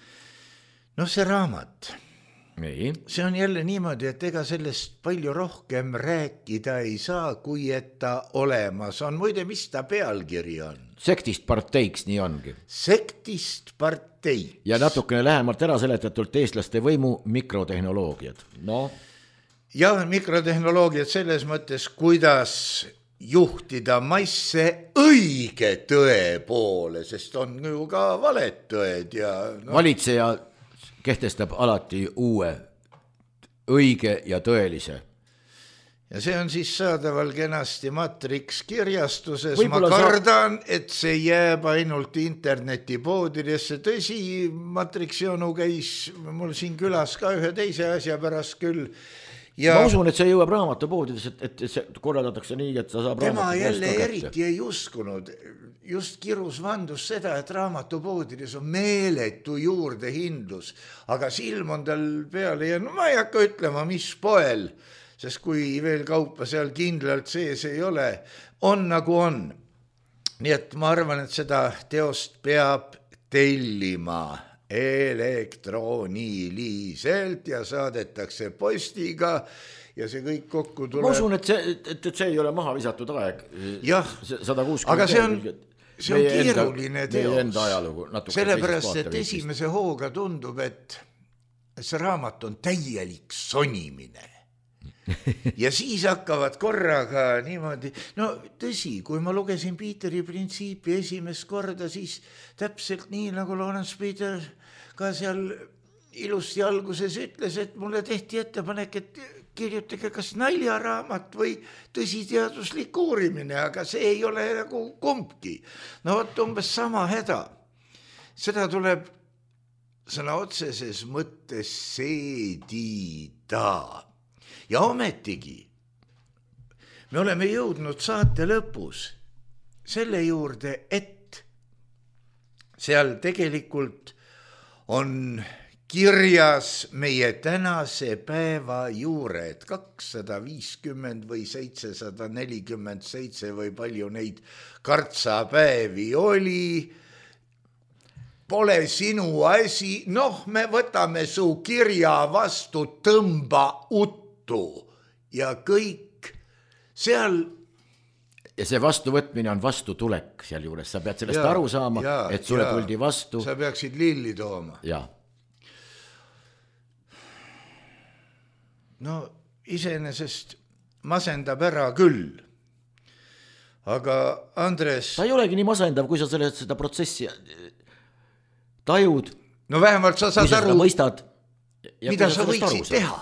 no see raamat, nii. See on jälle niimoodi, et ega sellest palju rohkem rääkida ei saa, kui et ta olemas on. Muide, mis ta pealkiri on? Sektist parteiks, nii ongi. Sektist parteiks. Ja natukene lähemalt ära seletatult eestlaste võimu mikrotehnoloogiad. No ja mikrotehnoloogiad selles mõttes, kuidas juhtida masse õige tõe poole, sest on ju ka valed tõed. Ja no. Valitseja kehtestab alati uue, õige ja tõelise. Ja see on siis saadaval kenasti Matrix kirjastuses. Võibolla ma kardan, sa... et see jääb ainult internetipoodidesse. Tõsi, Matrix jonu käis mul siin külas ka ühe teise asja pärast küll. Ja ma usun, et see jõuab raamatupoodides, et, et see korraldatakse nii, et sa saab tema jälle eriti ei uskunud, just kirus vandus seda, et raamatupoodides on meeletu juurdehindlus, aga silm on tal peale ja no ma ei hakka ütlema, mis poel, sest kui veel kaupa seal kindlalt sees ei ole, on nagu on. Nii et ma arvan, et seda teost peab tellima elektrooniliselt ja saadetakse postiga ja see kõik kokku tuleb. Ma usun, et see, et, et see ei ole maha visatud aeg. Jah, sada kuuskümmend aga see on, see on keeruline teos. Sellepärast, et esimese hooga tundub, et see raamat on täielik sonimine. Ja siis hakkavad korraga niimoodi, no tõsi, kui ma lugesin Piiteri printsiipi esimest korda, siis täpselt nii nagu Lawrence Peter ka seal ilusti alguses ütles, et mulle tehti ettepanek, et kirjutage kas naljaraamat või tõsiteaduslik uurimine, aga see ei ole nagu kumbki. No võt umbes sama häda. Seda tuleb sõna otseses mõttes seedida. Ja ometigi, me oleme jõudnud saate lõpus selle juurde, et seal tegelikult on kirjas meie tänase päeva juured kakssada viiskümmend või seitsesada nelikümmend seitse või palju neid kartsapäevi oli. Pole sinu asi, noh, me võtame su kirja vastu, tõmba ut. Ja kõik seal. Ja see vastuvõtmine on vastutulek seal juures, sa pead sellest ja, aru saama, ja, et sulle ja, tuldi vastu. Sa peaksid lilli tooma. Ja. No iseenesest masendab ära küll. Aga Andres. Ta ei olegi nii masendav, kui sa selle, seda protsessi tajud. No vähemalt sa saad aru. Mõistad. mida sa võiksid teha?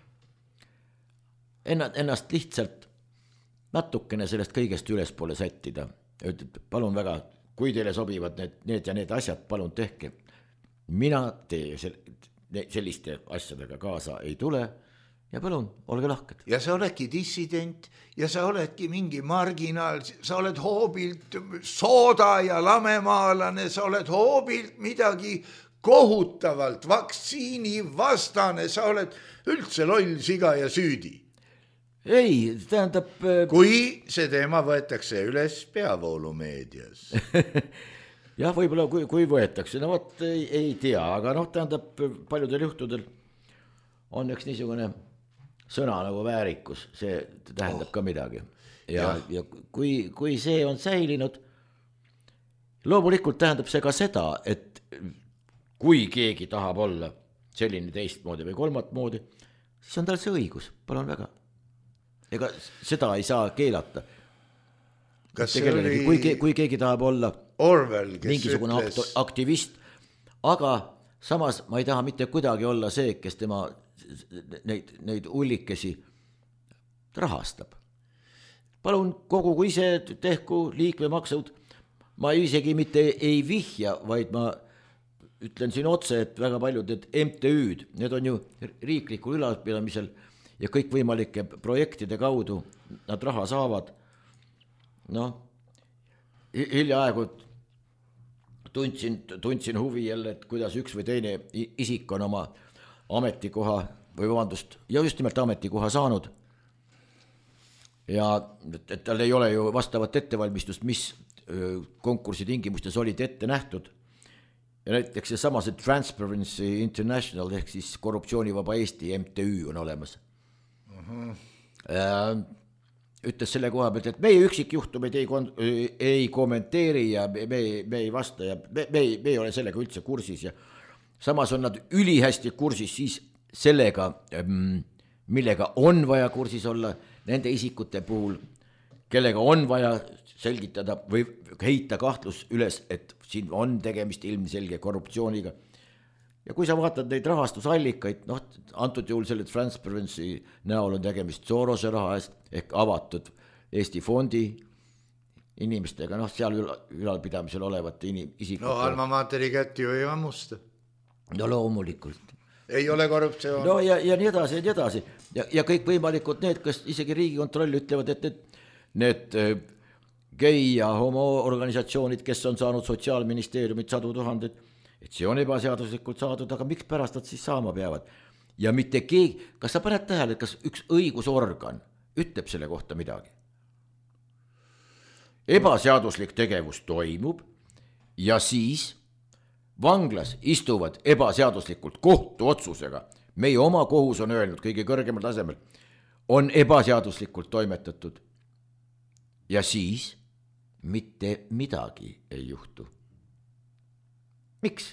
Ennast lihtsalt natukene sellest kõigest ülespoole sättida. Ütled, palun väga, kui teile sobivad need, need ja need asjad, palun tehke. Mina tee selliste asjadega kaasa ei tule ja palun, olge lahked. Ja sa oledki dissident ja sa oledki mingi marginaal, sa oled hoobilt sooda ja lamemaalane, sa oled hoobilt midagi kohutavalt vaktsiini vastane, sa oled üldse loll siga ja süüdi. Ei, tähendab... Kui see teema võetakse üles peavoolumeedias. Jah, võib-olla kui, kui võetakse, no võt ei, ei tea, aga noh, tähendab paljudel juhtudel on üks niisugune sõna nagu väärikus, see tähendab oh. ka midagi. Ja, ja. ja kui, kui see on säilinud, loomulikult tähendab see ka seda, et kui keegi tahab olla selline teistmoodi või kolmat moodi, siis on tal see õigus, palun väga. Ega seda ei saa keelata. Kas see oli... kui, ke, kui keegi tahab olla Orwell, kes mingisugune ütles... aktivist, aga samas ma ei taha mitte kuidagi olla see, kes tema neid, neid ullikesi rahastab. Palun kogugu ise, tehku liikmemaksud. Ma isegi mitte ei vihja, vaid ma ütlen siin otse, et väga paljud need M T Ü'd, need on ju riiklikul ülalpidamisel ja kõik võimalike projektide kaudu nad raha saavad. Noh, hiljaaegu tundsin, tundsin huvi jälle, et kuidas üks või teine isik on oma ametikoha või vabandust, ja just nimelt ametikoha saanud. Ja et tal ei ole ju vastavat ettevalmistust, mis konkursi tingimustes olid ette nähtud. Ja näiteks see sama see Transparency International ehk siis korruptsioonivaba Eesti M T Ü on olemas. Uh-huh. Ütles selle koha pealt, et meie üksikjuhtumid ei, kon- ei kommenteeri ja me, me ei vasta ja me, me, ei, me ei ole sellega üldse kursis ja samas on nad ülihästi kursis siis sellega, millega on vaja kursis olla nende isikute puhul, kellega on vaja selgitada või heita kahtlus üles, et siin on tegemist ilmselge korruptsiooniga. Ja kui sa vaatad neid rahastusallikaid, noh, antud juhul selle Transparency näol on tegemist Sorose raha eest ehk avatud Eesti fondi inimestega, noh, seal ülalpidamisel olevate isikute. No Alma Materi kätti ju ei ammusta. No loomulikult. Ei ole korruptsioon. No ja, ja nii edasi, ja nii edasi. Ja, ja kõik võimalikud need, kes isegi Riigikontroll ütlevad, et need, need gei- ja homo-organisatsioonid, kes on saanud Sotsiaalministeeriumit sadu tuhanded, et see on ebaseaduslikult saadud, aga miks pärast nad siis saama peavad? Ja mitte keegi, kas sa paned tähele, et kas üks õigusorgan ütleb selle kohta midagi? Ebaseaduslik tegevus toimub ja siis vanglas istuvad ebaseaduslikult kohtu otsusega. Meie oma kohus on öelnud kõige kõrgemal tasemel, on ebaseaduslikult toimetatud ja siis mitte midagi ei juhtu. Miks?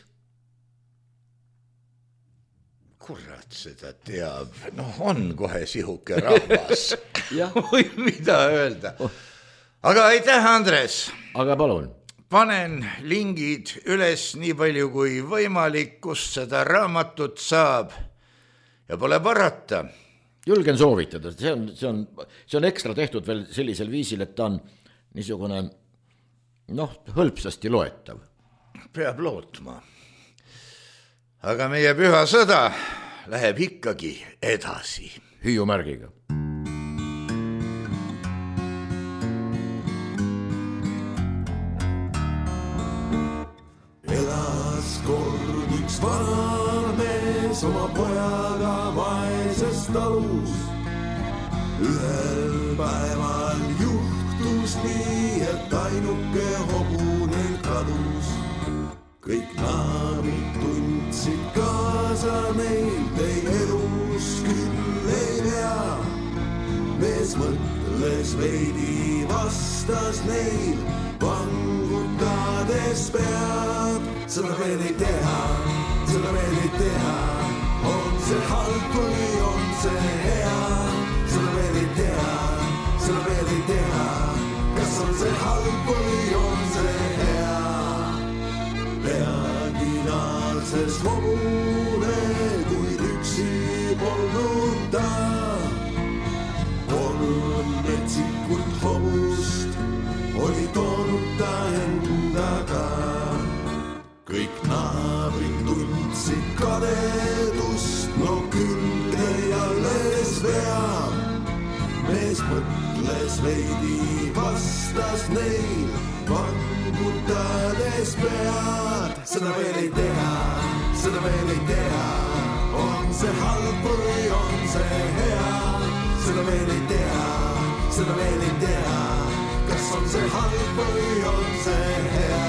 Kurat seda teab, noh on kohe sihuke rahvas või mida öelda. Aga aitäh, Andres. Aga palun. Panen lingid üles nii palju kui võimalik, kust seda raamatut saab ja pole parata. Julgen soovitada, see on, see on, see on ekstra tehtud veel sellisel viisil, et ta on niisugune noh, hõlpsasti loetav. Peab lootma. Aga meie püha sõda läheb ikkagi edasi. Hüüumärgiga. Elas kord üks vanamees oma pojaga vaeses talus. Ühel päeval juhtus nii, et ainuke hobune kadus. Kõik naabrid tundsid kaasa neilt, ei elus küll ei pea. Mees mõtles veidi vastas neil, vangutades peab. Seda veel ei teha, seda veel ei teha, on see halb või on see hea. Seda veel ei teha, seda veel ei teha, kas on see halb või on see hea. Peagi naarses hobune, kuid üks polnud ta. Kolm metsikut hobust oli toonud ta endaga. Kõik naabrid tundsid kadedust, no küll ei alles veab. Mees mõtles veidi, vastas neil, vangutades pead. Seda veel ei teha, seda veel ei teha, on see halb või on see hea. Seda veel ei teha, seda veel ei teha, kas on see halb või on see hea.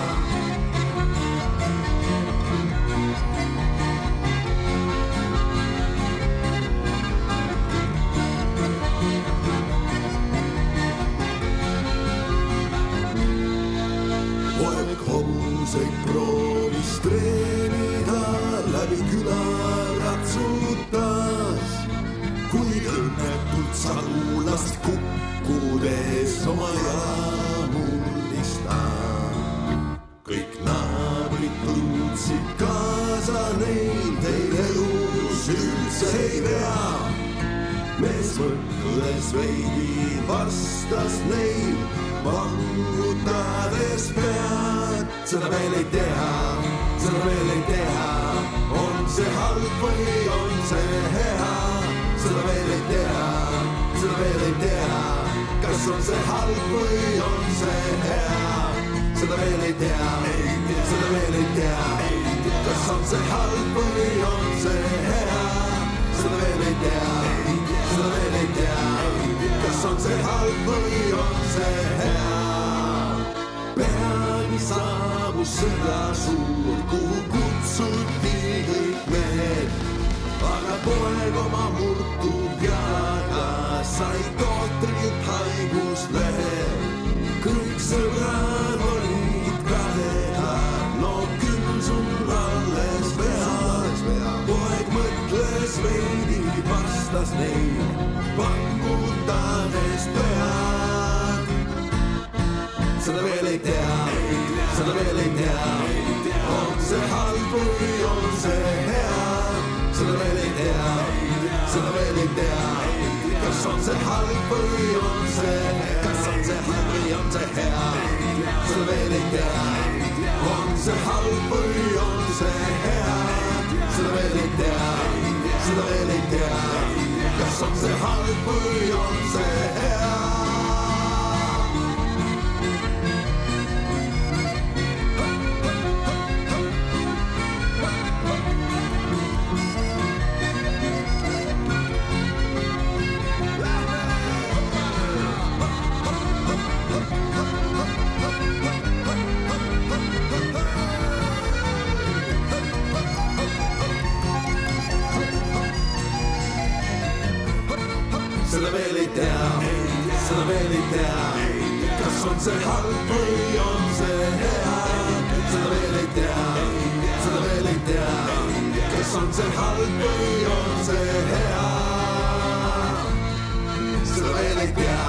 Hobuseid proovis treenida, läbi küla ratsutas, kuid õnnetult salulast kukkudes oma jala murdis ta. Kõik naabrid tundsid kaasa neil, teil elus üldse ei vea. Mees mõtles veidi, vastas neil, vangutades pead. Seda veel ei teha, seda veel ei teha, on see halb või on see hea. Seda veel ei teha, seda veel ei teha, kas on see halb või on see hea. Seda veel ei teha, seda veel ei teha, kas on see halb või on see hea. Seda veel ei teha, seda veel ei teha, kas on see halb või on see hea. Peagi saabus sõda suur, kuhu kutsuti kõik mehed, aga poeg oma murtud jalaga sai tohtrilt haiguslehe. Kõik sõbrad olid kadedad, no küll sul alles vead. Poeg mõtles veidi, vastas neil, vangutades pead. Seda veel ei tea, seda veel ei tea, on see halb või on see hea. Seda veel ei tea, seda veel ei tea, kas on see halb või on see hea. Kas on see halb või on see hea. Seda veel ei tea, on see halb või on see hea. Seda veel ei tea, seda veel ei tea, kas on see halb või on see hea. Seda veel ei tea, seda veel ei tea, kas on see halb või on see hea. Seda veel ei tea, seda veel ei tea, kas on see halb või on see hea. Seda veel ei tea.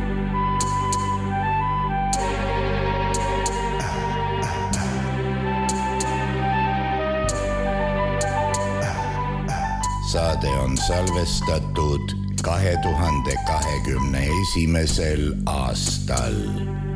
Saade on salvestatud kahe tuhande kahekümne esimesel aastal.